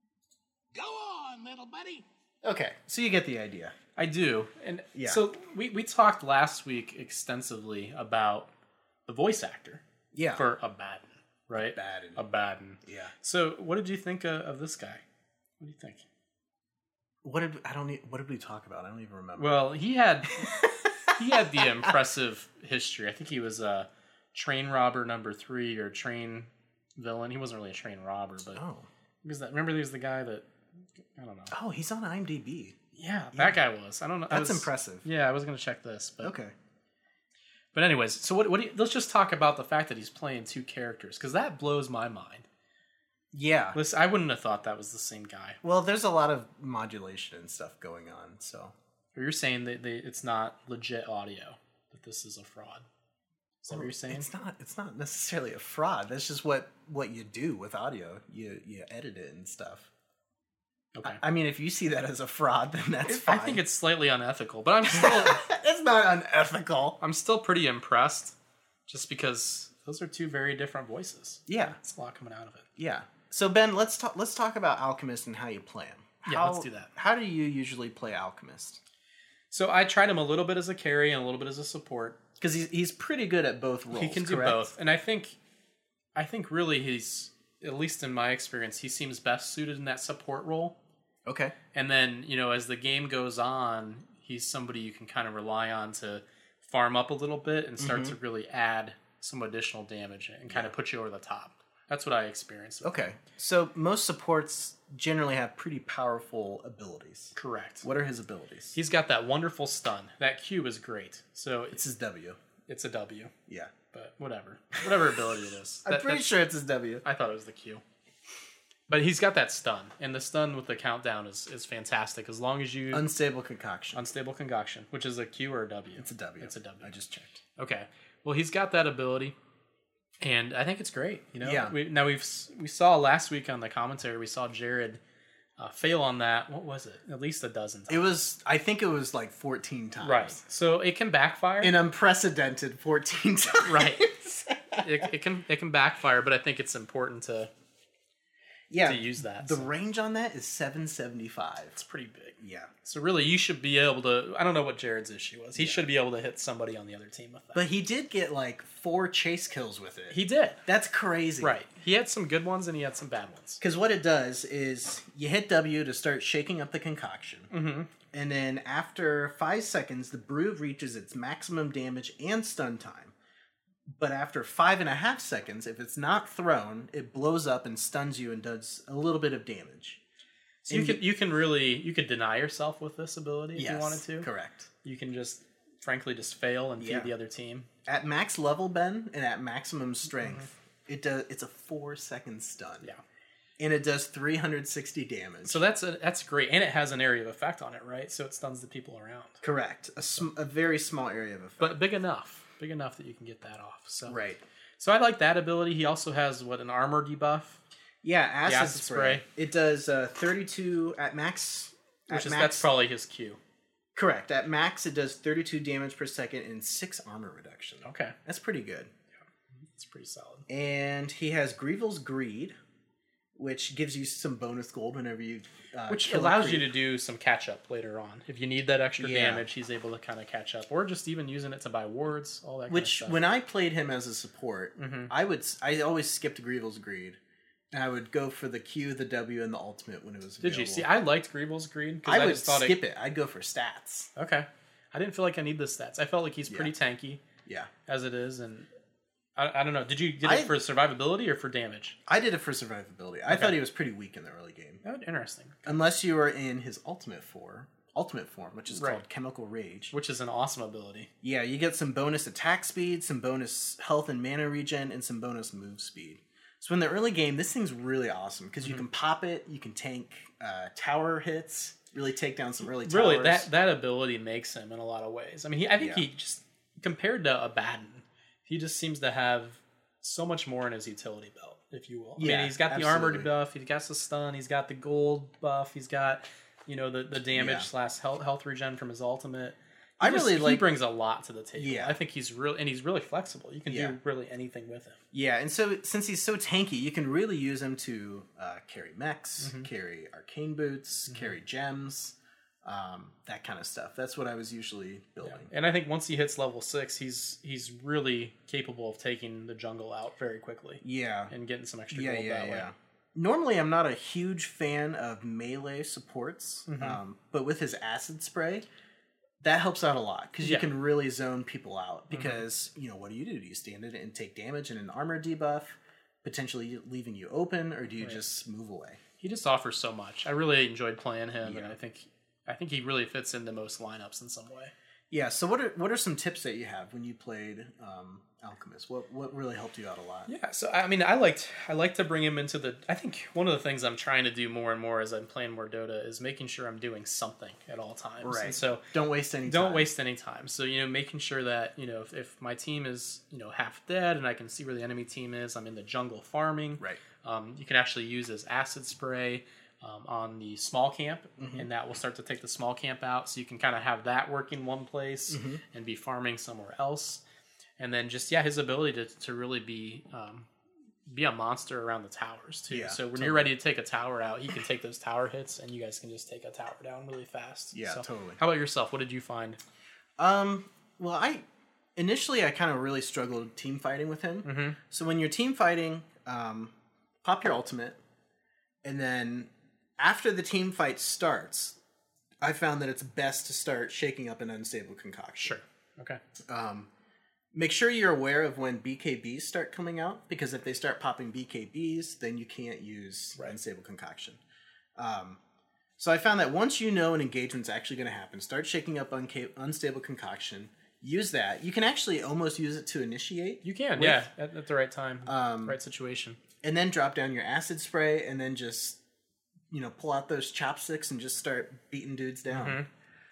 Go on, little buddy. Okay, so you get the idea. I do. And Yeah. so we, we talked last week extensively about the voice actor Yeah. for Abaddon, right? Abaddon. Abaddon. Yeah. So what did you think of, of this guy? What do you think? What did I don't e- what did we talk about? I don't even remember. Well, he had he had the impressive history. I think he was a train robber number three or train villain. He wasn't really a train robber, but oh. because that remember he was the guy that I don't know. Oh, he's on IMDb. Yeah, that guy was. I don't know. I That's was- impressive. Yeah, I was going to check this, but Okay. But anyways, so what? What? Do you, let's just talk about the fact that he's playing two characters because that blows my mind. Yeah. Listen, I wouldn't have thought that was the same guy. Well, there's a lot of modulation and stuff going on, so. Or you're saying that they, it's not legit audio, that this is a fraud. Is that what you're saying? It's not. It's not necessarily a fraud. That's just what what you do with audio. You you edit it and stuff. Okay. I, I mean, if you see that as a fraud, then that's I fine. think it's slightly unethical, but I'm still it's not unethical. I'm still pretty impressed, just because those are two very different voices. Yeah. It's a lot coming out of it. Yeah. So Ben, let's talk. Let's talk about Alchemist and how you play him. Yeah, How- let's do that. How do you usually play Alchemist? So I tried him a little bit as a carry and a little bit as a support. Because he's he's pretty good at both roles. He can do correct? both, and I think, I think really he's, at least in my experience, he seems best suited in that support role. Okay. And then, you know, as the game goes on, he's somebody you can kind of rely on to farm up a little bit and start to really add some additional damage and kind of put you over the top. That's what I experienced. with Okay. him. So most supports generally have pretty powerful abilities. Correct. What are his abilities? He's got that wonderful stun. That Q is great. So It's it's his W. it's a W, Yeah. but whatever. Whatever ability it is. I'm That- pretty that's- sure it's his W. I thought it was the Q. But he's got that stun, and the stun with the countdown is, is fantastic. As long as you Unstable concoction. unstable concoction, which is a Q or a W. It's a W. It's a W. I just checked. Okay. Well, he's got that ability, and I think it's great. You know. Yeah. We, now we've s- we saw last week on the commentary, we saw Jared uh, fail on that. What was it? At least a dozen times. It was. I think it was like fourteen times. right. So it can backfire. An unprecedented fourteen times. Right. it, it can it can backfire, but I think it's important to Yeah, to use that. The so range on that is seven seventy-five. it's pretty big. Yeah. So really, you should be able to. I don't know what Jared's issue was. He should be able to hit somebody on the other team with that. But he did get like four chase kills with it. He did. That's crazy. Right. He had some good ones and he had some bad ones. Because what it does is you hit W to start shaking up the concoction. Mm-hmm. And then after five seconds, the brew reaches its maximum damage and stun time. But after five and a half seconds, if it's not thrown, it blows up and stuns you and does a little bit of damage. So you can you can really you could deny yourself with this ability if Yes, you wanted to. correct. You can just frankly just fail and feed Yeah. the other team. At max level, Ben, and at maximum strength, it does. It's a four second stun. Yeah. And it does three hundred sixty damage. So that's a, that's great, and it has an area of effect on it, right? So it stuns the people around. Correct. A, sm- a very small area of effect. But big enough, big enough that you can get that off. So right. So I like that ability. He also has what an armor debuff, Yeah, acid, acid spray. spray. It does uh, thirty-two at max. which at is max, that's probably his Q. correct. At max, it does thirty-two damage per second and six armor reduction. Okay, That's pretty good. it's pretty solid. And he has Grievel's Greed, which gives you some bonus gold whenever you uh, Which kill a allows you creep. to do some catch up later on. If you need that extra Yeah. damage, he's able to kind of catch up, or just even using it to buy wards, all that. Which, kind of stuff. when I played him as a support, Mhm. I would I always skipped Grievel's Greed, and I would go for the Q, the W, and the ultimate when it was available. Did you see? I liked Grievel's Greed. 'cause I, I, would just thought skip it. it. I'd go for stats. Okay, I didn't feel like I need the stats. I felt like he's pretty tanky Yeah, as it is, and I, I don't know. Did you get I- it for survivability or for damage? I did it for survivability. I Okay. thought he was pretty weak in the early game, Oh, interesting. unless you were in his ultimate form, ultimate form, which is Right. called Chemical Rage. Which is an awesome ability. Yeah, you get some bonus attack speed, some bonus health and mana regen, and some bonus move speed. So in the early game, this thing's really awesome because you can pop it, you can tank uh, tower hits, really take down some early towers. Really, that that ability makes him in a lot of ways. I mean, he, I think Yeah. he just compared to Abaddon, he just seems to have so much more in his utility belt, if you will. I Yeah, mean, he's got the armor absolutely. buff, he's got the stun, he's got the gold buff, he's got you know the the damage Yeah. slash health health regen from his ultimate. I He just- really he like- brings a lot to the table. Yeah. I think he's really and he's really flexible. You can Yeah. do really anything with him. Yeah, and so since he's so tanky, you can really use him to uh, carry mechs, carry arcane boots, carry gems, um, that kind of stuff. That's what I was usually building. And I think once he hits level six, he's he's really capable of taking the jungle out very quickly Yeah, and getting some extra yeah, gold yeah, that yeah. way. Normally, I'm not a huge fan of melee supports, Mm-hmm. um, but with his acid spray, that helps out a lot because you Yeah. can really zone people out. Because you know, what do you do? Do you stand in it and take damage and an armor debuff, potentially leaving you open, or do you Right. just move away? He just offers so much. I really enjoyed playing him, and Yeah. I think I think he really fits into most lineups in some way. Yeah. So what are what are some tips that you have when you played um, Alchemist? What what really helped you out a lot? Yeah, so I mean, I liked I like to bring him into the. I think one of the things I'm trying to do more and more as I'm playing more Dota is making sure I'm doing something at all times. Right. And so Don't waste any. don't time. waste any time. So you know, making sure that you know if, if my team is you know half dead and I can see where the enemy team is, I'm in the jungle farming. Right. Um, you can actually use as acid spray um, on the small camp, Mm-hmm. and that will start to take the small camp out. So you can kind of have that work in one place Mm-hmm. and be farming somewhere else. And then just yeah, his ability to, to really be um, be a monster around the towers too. Yeah, so when totally. you're ready to take a tower out, he can take those tower hits, and you guys can just take a tower down really fast. Yeah, So, totally. How about yourself? What did you find? Um. Well, I initially I kind of really struggled team fighting with him. Mm-hmm. So when you're team fighting, um, pop your ultimate, and then after the team fight starts, I found that it's best to start shaking up an unstable concoction. Sure. Okay. Um, make sure you're aware of when B K Bs start coming out, because if they start popping B K Bs, then you can't use Right. unstable concoction. Um, so I found that once you know an engagement's actually going to happen, start shaking up unca- unstable concoction. Use that. You can actually almost use it to initiate. You can, with- yeah, at, at the right time, Um, right situation. and then drop down your acid spray, and then just, you know, pull out those chopsticks and just start beating dudes down.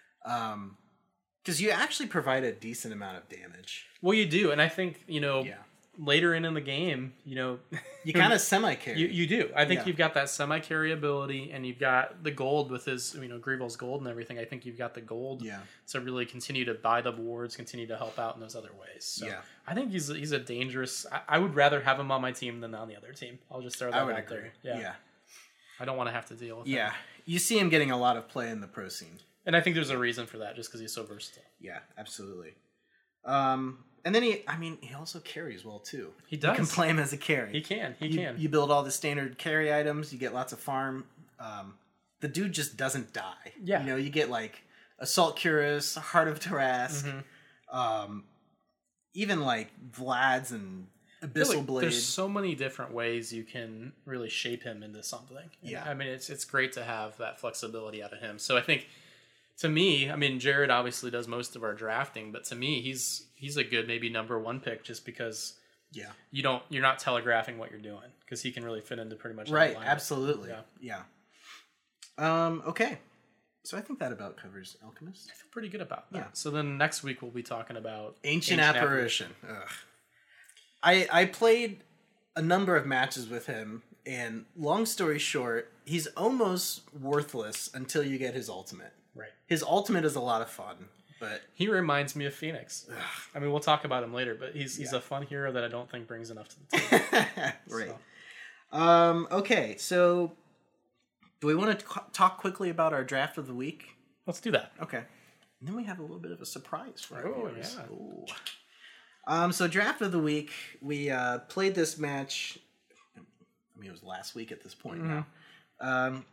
Um, because you actually provide a decent amount of damage. Well, you do, and I think you know Yeah. later in in the game, you know, You kind of semi carry. you you do. I think Yeah. you've got that semi carry ability, and you've got the gold with his, you know, Grievel's gold and everything. I think you've got the gold Yeah. to really continue to buy the wards, continue to help out in those other ways. So Yeah. I think he's he's a dangerous. I, I would rather have him on my team than on the other team. I'll just throw that I would out agree. there. Yeah. I don't want to have to deal with Yeah. him. You see him getting a lot of play in the pro scene. And I think there's a reason for that, just because he's so versatile. Yeah, absolutely. Um, and then he, I mean, he also carries well too. He does. You can play him as a carry. He can. He you, can. You build all the standard carry items. You get lots of farm. Um, the dude just doesn't die. Yeah. You know, you get like Assault Cuirass, Heart of Tarask, Mm-hmm. um, even like Vlad's and Abyssal Like, Blade. there's so many different ways you can really shape him into something. And, Yeah. I mean, it's it's great to have that flexibility out of him. So I think, to me, I mean, Jared obviously does most of our drafting, but to me, he's he's a good maybe number one pick just because yeah. you don't you're not telegraphing what you're doing because he can really fit into pretty much any Right. lineup. Absolutely. Yeah. Yeah. Um, okay. So I think that about covers Alchemist. I feel pretty good about that. Yeah. So then next week we'll be talking about Ancient, Apparition. Ugh. I I played a number of matches with him, and long story short, he's almost worthless until you get his ultimate. Right. His ultimate is a lot of fun, but He reminds me of Phoenix. ugh. I mean, we'll talk about him later, but he's he's Yeah. a fun hero that I don't think brings enough to the table. right. So. Um. Okay. So, do we want to t- talk quickly about our draft of the week? Let's do that. Okay. And then we have a little bit of a surprise for our Oh, viewers. yeah. Ooh. Um, so draft of the week, we uh, played this match. I mean, it was last week at this point now. Um,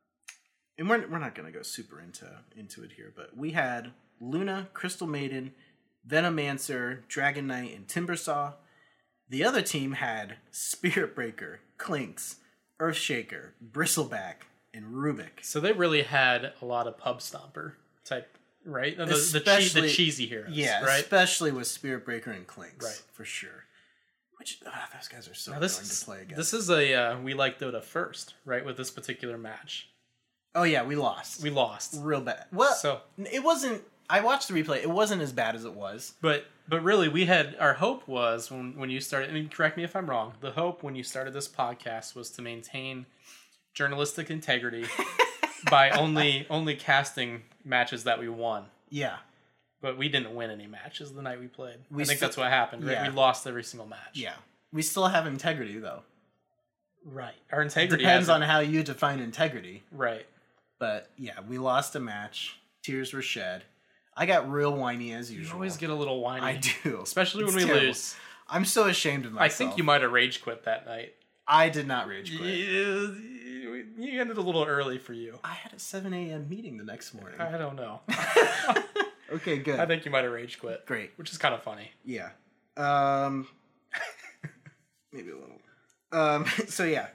and we're we're not going to go super into into it here, but we had Luna, Crystal Maiden, Venomancer, Dragon Knight, and Timbersaw. The other team had Spirit Breaker, Clinks, Earthshaker, Bristleback, and Rubik. So they really had a lot of pub stomper type, right? The, the, che- Especially- the cheesy heroes, Yeah, right? especially with Spirit Breaker and Clinks, Right. for sure. Which ah, those guys are so Now annoying this is to play against. this is a uh, we like Dota first, right? With this particular match, Oh yeah, we lost. we lost. real bad. Well, So- it wasn't. I watched the replay. It wasn't as bad as it was. But but really, we had our hope was when when you started. I mean, correct me if I'm wrong. The hope when you started this podcast was to maintain journalistic integrity by only only casting matches that we won. Yeah, But we didn't win any matches the night we played. We I think still- that's what happened. Right? yeah. We lost every single match. yeah. We still have integrity though. Right. Our It integrity depends on hasn't- how you define integrity. right. But yeah, we lost a match. Tears were shed. I got real whiny as You usual. always get a little whiny. I do, Especially when It's we terrible. lose. I'm so ashamed of I myself. think you might have rage quit that night. I did not rage quit. You, you ended a little early for you. I had a seven a.m. meeting the next morning. I don't know. Okay, good. I think you might have rage quit. Great. Which is kind of funny. Yeah. Um, maybe a little. Um, so yeah.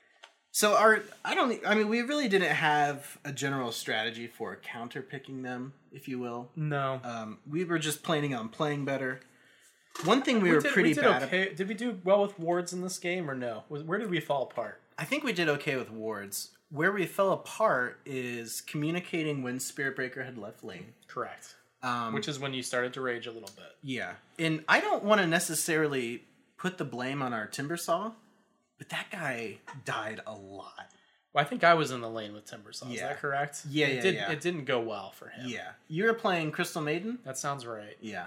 So our, I don't, I mean, we really didn't have a general strategy for counter picking them, if you will. No. Um, we were just planning on playing better. One thing we, were did, pretty we did bad okay. Did we do well with wards in this game or no? Was- Where did we fall apart? I think we did okay with wards. Where we fell apart is communicating when Spirit Breaker had left lane. Correct. Um, Which is when you started to rage a little bit. Yeah. And I don't want to necessarily put the blame on our Timbersaw, but that guy died a lot. Well, I think I was in the lane with Timbersaw. Is Yeah. that correct? Yeah, it yeah, did, yeah. It didn't go well for him. Yeah. You were playing Crystal Maiden? That sounds right. Yeah.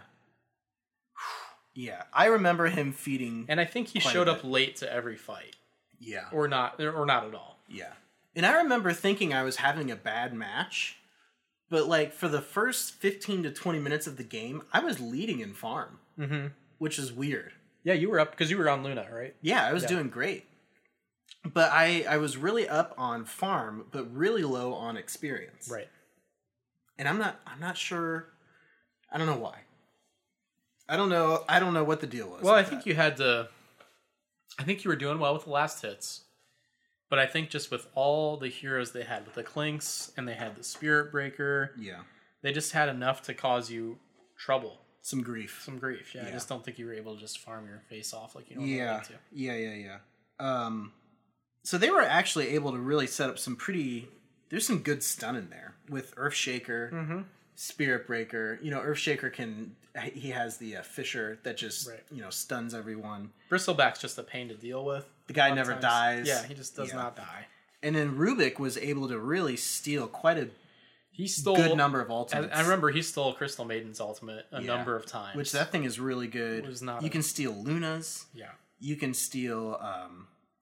Yeah. I remember him feeding. And I think he Quite a showed up bit. late to every fight. Yeah. Or not, or not at all. Yeah. And I remember thinking I was having a bad match, but like for the first fifteen to twenty minutes of the game, I was leading in farm, Mm-hmm. which is weird. Yeah, you were up because you were on Luna, right? Yeah, I was Yeah. doing great. But I, I was really up on farm, but really low on experience. Right. And I'm not I'm not sure I don't know why. I don't know I don't know what the deal was. Well, I with think that. you had to. I think you were doing well with the last hits, but I think just with all the heroes they had, with the Clinks and they had the Spirit Breaker, Yeah. they just had enough to cause you trouble, Some grief. some grief. Yeah, I Yeah. just don't think you were able to just farm your face off like you normally Yeah. need to. Yeah, yeah, yeah. Um so they were actually able to really set up some pretty there's some good stun in there with Earthshaker, Mm-hmm. Spirit Breaker. You know, Earthshaker can he has the uh, Fisher that just, Right. you know, stuns everyone. Bristleback's just a pain to deal with. The guy a lot of never times. dies. Yeah, he just does Yeah. not die. And then Rubik was able to really steal quite a He stole good number of I, ultimates. I remember he stole Crystal Maiden's ultimate a Yeah. number of times. Which that thing is really good. It was not you a- can steal Luna's. yeah. You can steal um,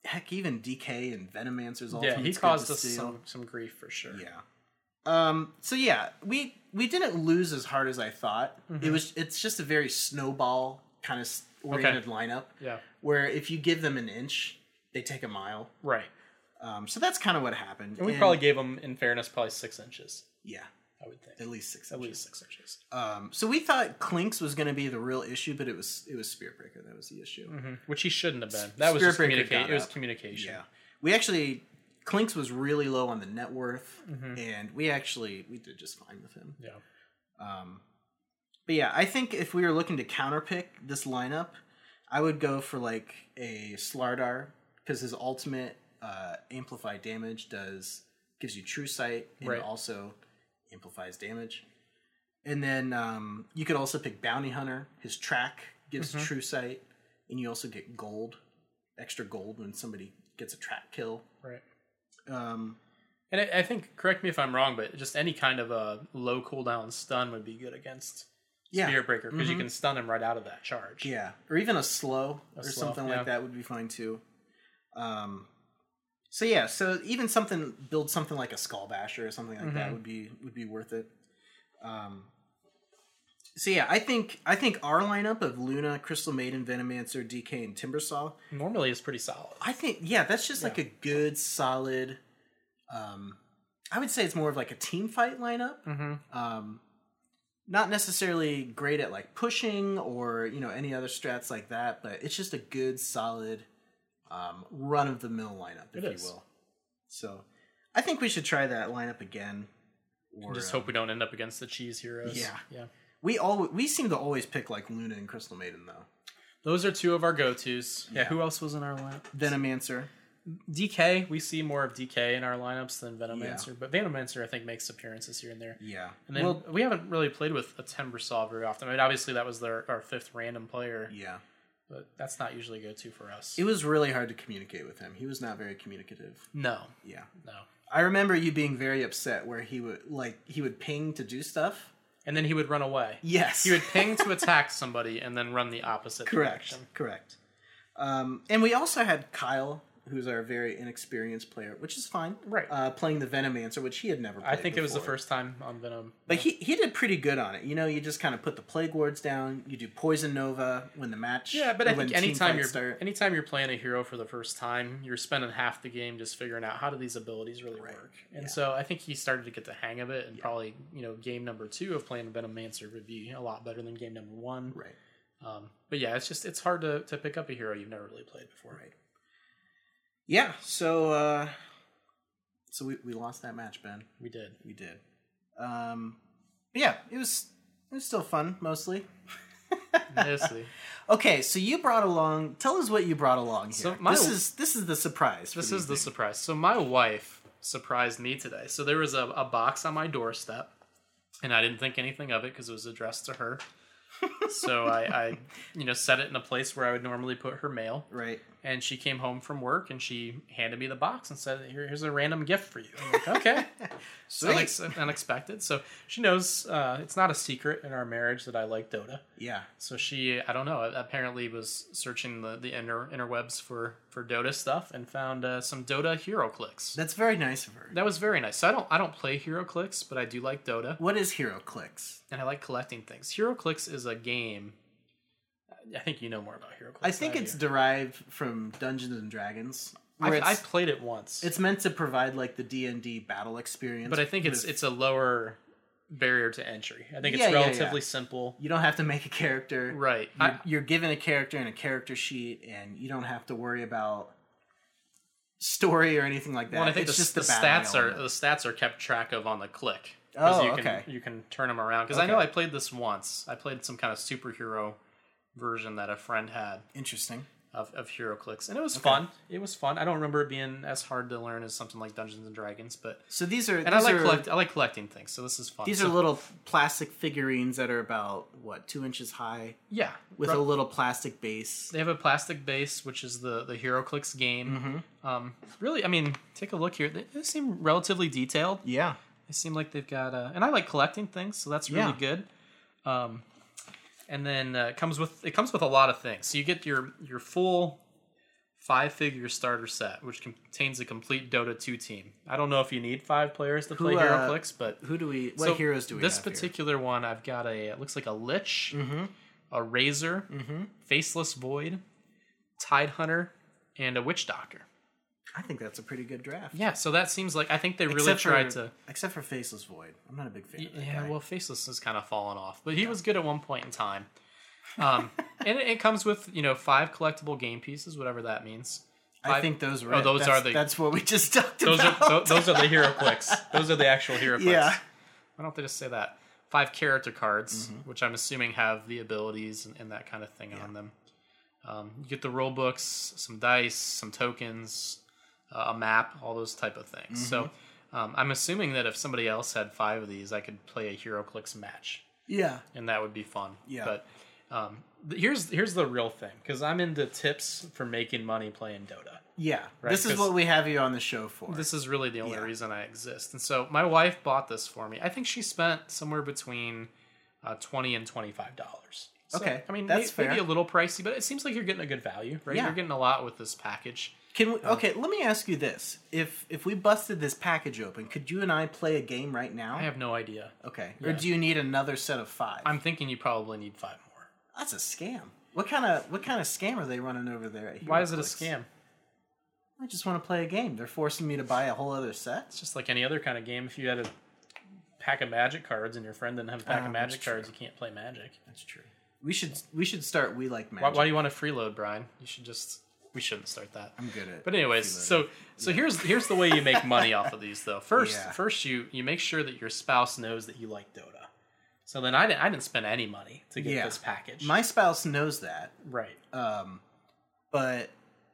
heck, even D K and Venomancer's Yeah, ultimate's he good caused to us steal. some, some grief for sure. Yeah. Um, so yeah, we we didn't lose as hard as I thought. Mm-hmm. It was it's just a very snowball kind of oriented lineup. Yeah. Where if you give them an inch, they take a mile. Right. Um, so that's kind of what happened. And we probably gave him, in fairness, probably six inches. yeah, I would think. at least six. At inches. least six inches. Um, so we thought Clinks was going to be the real issue, but it was it was Spirit Breaker that was the issue. Mm-hmm. Which he shouldn't have been. That was Spirit just Breaker communication. got It was up. communication. Yeah, we actually Clinks was really low on the net worth, Mm-hmm. and we actually we did just fine with him. Yeah. Um, but yeah, I think if we were looking to counterpick this lineup, I would go for like a Slardar because his ultimate uh, amplify damage does gives you true sight and Right. also amplifies damage. And then um, you could also pick Bounty Hunter. His track gives Mm-hmm. true sight, and you also get gold, extra gold when somebody gets a track kill. Right. Um, And I, I think, correct me if I'm wrong, but just any kind of a low cooldown stun would be good against Yeah. Spirit Breaker because you Mhm. can stun him right out of that charge. Yeah, or even a slow A or slow, something yeah. like that would be fine too. Um, so yeah, so even something build something like a Skull Basher or something like that Mhm. would be would be worth it. Um, so yeah, I think I think our lineup of Luna, Crystal Maiden, Venomancer, D K, and Timbersaw. Normally is pretty solid. I think yeah, that's just like Yeah. a good solid. Um, I would say it's more of like a team fight lineup. Mm-hmm. Um, not necessarily great at like pushing or you know any other strats like that, but it's just a good solid um, run of the mill lineup, if It you is. will. So I think we should try that lineup again. Or, Just um, hope we don't end up against the cheese heroes. Yeah. Yeah. we all we seem to always pick like Luna and Crystal Maiden though. Those are two of our go-tos. Yeah. Yeah. Who else was in our lineup? Venomancer. D K. We see more of D K in our lineups than Venomancer, Yeah. but Venomancer I think makes appearances here and there. Yeah. And then well, we haven't really played with a Timbersaw very often. I mean, obviously that was their, our fifth random player, yeah. but that's not usually a go-to for us. It was really hard to communicate with him. He was not very communicative. No, Yeah. no. I remember you being very upset where he would like he would ping to do stuff. And then he would run away. Yes. He would ping to attack somebody and then run the opposite Correct. direction. Correct. Um, and we also had Kyle, who's our very inexperienced player, which is fine. Right. Uh, playing the Venomancer, which he had never played I think it was the before. first time on Venom. But he, he did pretty good on it. You know, you just kind of put the Plague Wards down. You do Poison Nova when the match. Yeah, but or I when think team anytime fights you're start. anytime you're playing a hero for the first time, you're spending half the game just figuring out how do these abilities really Right. work. And Yeah. so I think he started to get the hang of it, and probably you know game number two of playing Venomancer would be a lot better than game number one. Right. Um, but yeah, it's just it's hard to, to pick up a hero you've never really played before. Right. Yeah. So uh, so we, we lost that match, Ben. We did. We did. Um, but yeah, it was it was still fun mostly. Mostly. Okay, so you brought along. Tell us what you brought along here. So my- this is this is the surprise. for This is the evening. surprise. So my wife surprised me today. So there was a, a box on my doorstep, and I didn't think anything of it because it was addressed to her. So I, I, you know, set it in a place where I would normally put her mail. right. And she came home from work and she handed me the box and said, Here, here's a random gift for you. I'm like, okay. So Sweet. unex- unexpected. So she knows uh, it's not a secret in our marriage that I like Dota. Yeah. So she, I don't know, apparently was searching the, the inter, interwebs for, for Dota stuff and found uh, some Dota hero clicks. That's very nice of her. That was very nice. So I don't I don't play hero clicks, but I do like Dota. What is Hero Clicks? And I like collecting things. Hero Clicks is a game. I think you know more about Hero Clicks. I think than I it's do. derived from Dungeons and Dragons. where I, it's, I played it once. it's meant to provide like the D and D battle experience. But I think it's with- it's a lower barrier to entry. I think it's Yeah, yeah, relatively yeah. simple. you don't have to make a character. Right. You're, I, you're given a character and a character sheet, and you don't have to worry about story or anything like that. well, I think it's the, just the, the, battle stats are element. the stats are kept track of on the click. Oh, you can, okay. You can turn them around because I know Okay. I played this once. I played some kind of superhero version that a friend had Interesting. of, of Hero Clicks, and it was fun. It was fun. I don't remember it being as hard to learn as something like Dungeons and Dragons, but So these are and these I like are, collect I like collecting things, so this is fun. These So- are little plastic figurines that are about what two inches high yeah with ru- a little plastic base. They have a plastic base, which is the the Hero Clicks game. Mm-hmm. Um, really, I mean, take a look here. They, they seem relatively detailed. Yeah. They seem like they've got, uh, and I like collecting things, so that's really Yeah. good. Um, and then uh, it comes with it comes with a lot of things. So you get your your full five-figure starter set, which contains a complete Dota two team. I don't know if you need five players to Who, play uh, HeroClix, but Who do we? What so heroes do we this have here? particular one, I've got a. It looks like a Lich, Mm-hmm. a Razor, Mm-hmm. Faceless Void, Tidehunter, and a Witch Doctor. I think that's a pretty good draft. Yeah, so that seems like I think they really except tried for, to. Except for Faceless Void. I'm not a big fan of that Yeah, guy. well, Faceless has kind of fallen off, but he was good at one point in time. Um, and it, it comes with you know five collectible game pieces, whatever that means. I Five- think those were Oh, it. those that's, are the- That's what we just talked Those are about. th- those are the hero clicks. Those are the actual hero clicks. Yeah. Why don't they just say that? Five character cards, Mm-hmm. which I'm assuming have the abilities and, and that kind of thing Yeah. on them. Um, you get the rule books, some dice, some tokens, uh, a map, all those type of things. So Mm-hmm. um, I'm assuming that if somebody else had five of these, I could play a HeroClix match, Yeah. and that would be fun. Yeah. But um, th- here's here's the real thing, because I'm into tips for making money playing Dota. Yeah. Right, This is 'cause what we have you on the show for. This is really the only Yeah. reason I exist. And so my wife bought this for me. I think she spent somewhere between uh, twenty and twenty-five dollars. So, Okay, I mean, that's may- maybe fair. a little pricey, but it seems like you're getting a good value, right? Yeah. You're getting a lot with this package. Can we, okay, let me ask you this. If if we busted this package open, could you and I play a game right now? I have no idea. Okay. Yeah. Or do you need another set of five? I'm thinking you probably need five more. That's a scam. What kind of what kind of scam are they running over there at Why is it a HeroClix? scam? I just want to play a game. They're forcing me to buy a whole other set. It's just like any other kind of game. If you had a pack of Magic cards and your friend didn't have a pack Oh, of that's Magic true. cards, you can't play Magic. That's true. We should we should start We Like Why, Magic. why do you want to freeload, Brian? You should just. We shouldn't start that. I'm good at But anyways, freeloading. so so here's here's the way you make money off of these though. First, Yeah. first you you make sure that your spouse knows that you like Dota. So then I didn't I didn't spend any money to get Yeah. this package. My spouse knows that. right. Um, but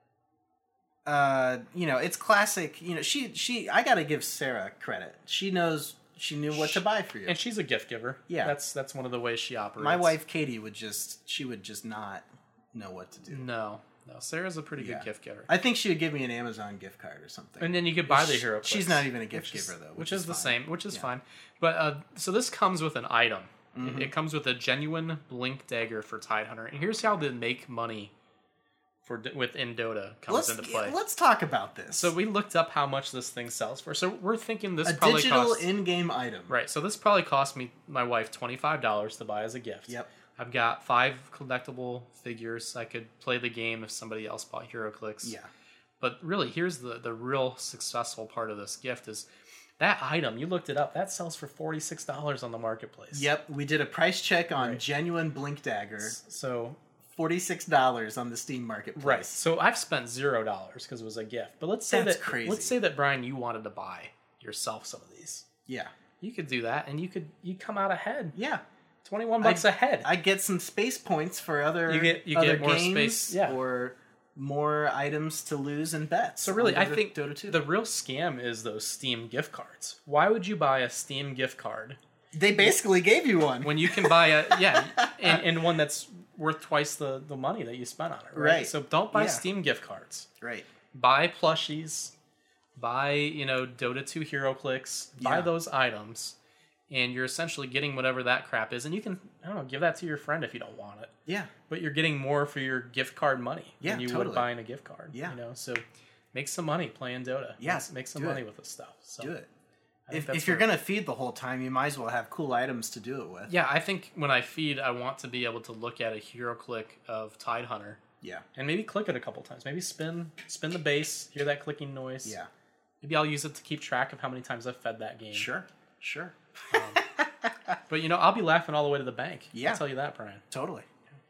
uh, you know, it's classic. You know, she she. I gotta give Sarah credit. She knows. She knew what to buy for you. And she's a gift giver. Yeah. That's that's one of the ways she operates. My wife Katie would just. She would just not know what to do. No. No. Sarah's a pretty Yeah. good gift giver. I think she would give me an Amazon gift card or something. And then you could buy the Which- hero. she's Clicks, not even a gift which is- giver, though, which, which is, is the fine. same, which is Yeah. fine. But uh, so this comes with an item. It, Mm-hmm. it comes with a genuine blink dagger for Tidehunter, and here's how the make money for D- within Dota comes let's into play. let's talk about this. So we looked up how much this thing sells for. So we're thinking this a probably digital costs in-game item. right. So this probably cost me my wife twenty five dollars to buy as a gift. Yep. I've got five collectible figures. I could play the game if somebody else bought HeroClix. Yeah. But really, here's the the real successful part of this gift is that item. You looked it up. That sells for forty six dollars on the marketplace. Yep. We did a price check on Right. genuine Blink Dagger. So Forty-six dollars on the Steam Marketplace. right. So I've spent zero dollars because it was a gift. But let's say That's that crazy. let's say that Brian, you wanted to buy yourself some of these. Yeah. You could do that, and you could you come out ahead. Yeah. Twenty one bucks ahead. I get some space points for other You get- you other get more games space, yeah. or more items to lose in bets. So really, on I Dota- think Dota two. the real scam is those Steam gift cards. Why would you buy a Steam gift card they basically gave you one. when you can buy a yeah, and, and one that's worth twice the, the money that you spent on it, right? Right. So don't buy Yeah. Steam gift cards. Right. Buy plushies, buy, you know, Dota two HeroClix, buy Yeah. those items, and you're essentially getting whatever that crap is, and you can, I don't know, give that to your friend if you don't want it. Yeah. But you're getting more for your gift card money Yeah, than you totally. would buying a gift card. Yeah. You know, so make some money playing Dota. Yeah, Make, make some do money it. with this stuff. So Do it. I think If, that's if you're where- gonna feed the whole time, you might as well have cool items to do it with. Yeah, I think when I feed, I want to be able to look at a hero click of Tidehunter Yeah. and maybe click it a couple times. Maybe spin spin the base, hear that clicking noise. Yeah. Maybe I'll use it to keep track of how many times I've fed that game. Sure. Sure. But, you know, I'll be laughing all the way to the bank. Yeah. I'll tell you that, Brian. Totally.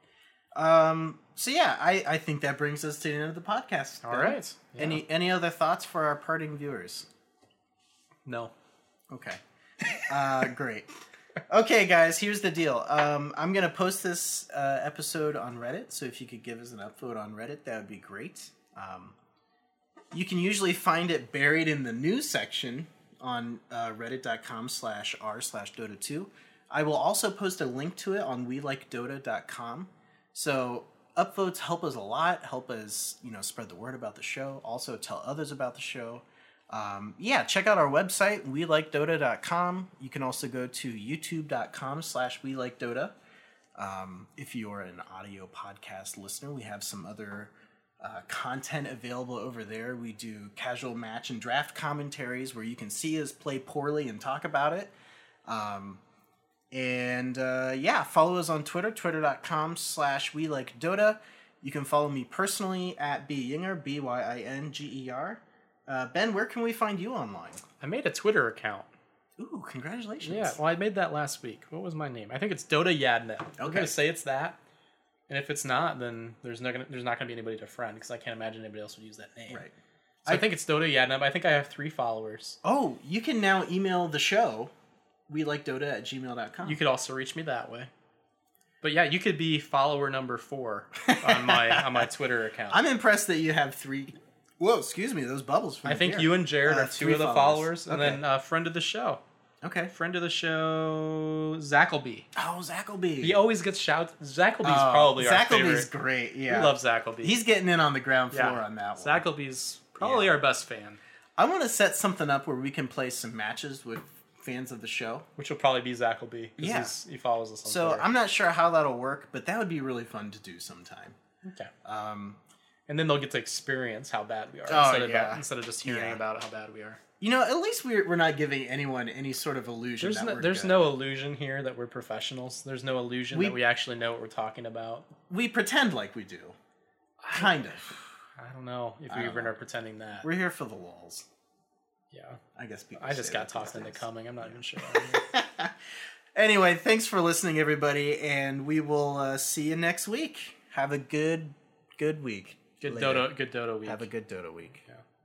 Um. So yeah, I, I think that brings us to the end of the podcast. All Bill. right. Yeah. Any any other thoughts for our parting viewers? No. Okay. Uh, great. Okay, guys, here's the deal. Um, I'm going to post this uh, episode on Reddit, so if you could give us an upvote on Reddit, that would be great. Um, you can usually find it buried in the news section on uh, reddit.com slash r slash Dota 2. I will also post a link to it on we like dota dot com. So upvotes help us a lot, help us, you know, spread the word about the show, also tell others about the show. Um, yeah, check out our website, we like dota dot com. You can also go to youtube.com slash we like Dota. Um, if you're an audio podcast listener, we have some other uh, content available over there. We do casual match and draft commentaries where you can see us play poorly and talk about it. Um, and uh, yeah, follow us on Twitter, twitter.com slash we like Dota. You can follow me personally at byinger, B Y I N G E R. Uh, Ben, where can we find you online? I made a Twitter account. Ooh, congratulations. Yeah, well, I made that last week. What was my name? I think it's Dota Yadnet. I'm Okay. going to say it's that. And if it's not, then there's not gonna, there's not going to be anybody to friend because I can't imagine anybody else would use that name. Right. So I, I think it's Dota Yadnet, but I think I have three followers. Oh, you can now email the show, we like Dota at gmail dot com. You could also reach me that way. But yeah, you could be follower number four on my on my Twitter account. I'm impressed that you have three... Whoa, excuse me, those bubbles from I the think beer. you and Jared Uh, are two three of the followers. followers, and Okay. then uh, friend of the show. Okay. Friend of the show, Zackleby. Oh, Zackleby. He always gets shouts. Zackleby's Oh, probably our Zackleby's favorite. great, yeah. We love Zackleby. He's getting in on the ground floor yeah. on that one. Zackleby's probably Yeah. our best fan, I want to set something up where we can play some matches with fans of the show. which will probably be Zackleby. 'cause Yeah. he's, he follows us on So Twitter. I'm not sure how that'll work, but that would be really fun to do sometime. Okay. Um, And then they'll get to experience how bad we are Oh, instead, of, yeah. instead of just hearing Yeah. about how bad we are. you know, at least we're, we're not giving anyone any sort of illusion There's that no, we're there's good. no illusion here that we're professionals. There's no illusion We- that we actually know what we're talking about. We pretend like we do. Kind of. I don't know if I we don't even know. are pretending that. We're here for the lulz. Yeah. I guess people I just say got that these talked into days. coming. I'm not even sure. Anyway, thanks for listening, everybody, and we will uh, see you next week. Have a good, good week. Good Later. Dota, good Dota week. Have a good Dota week. Yeah.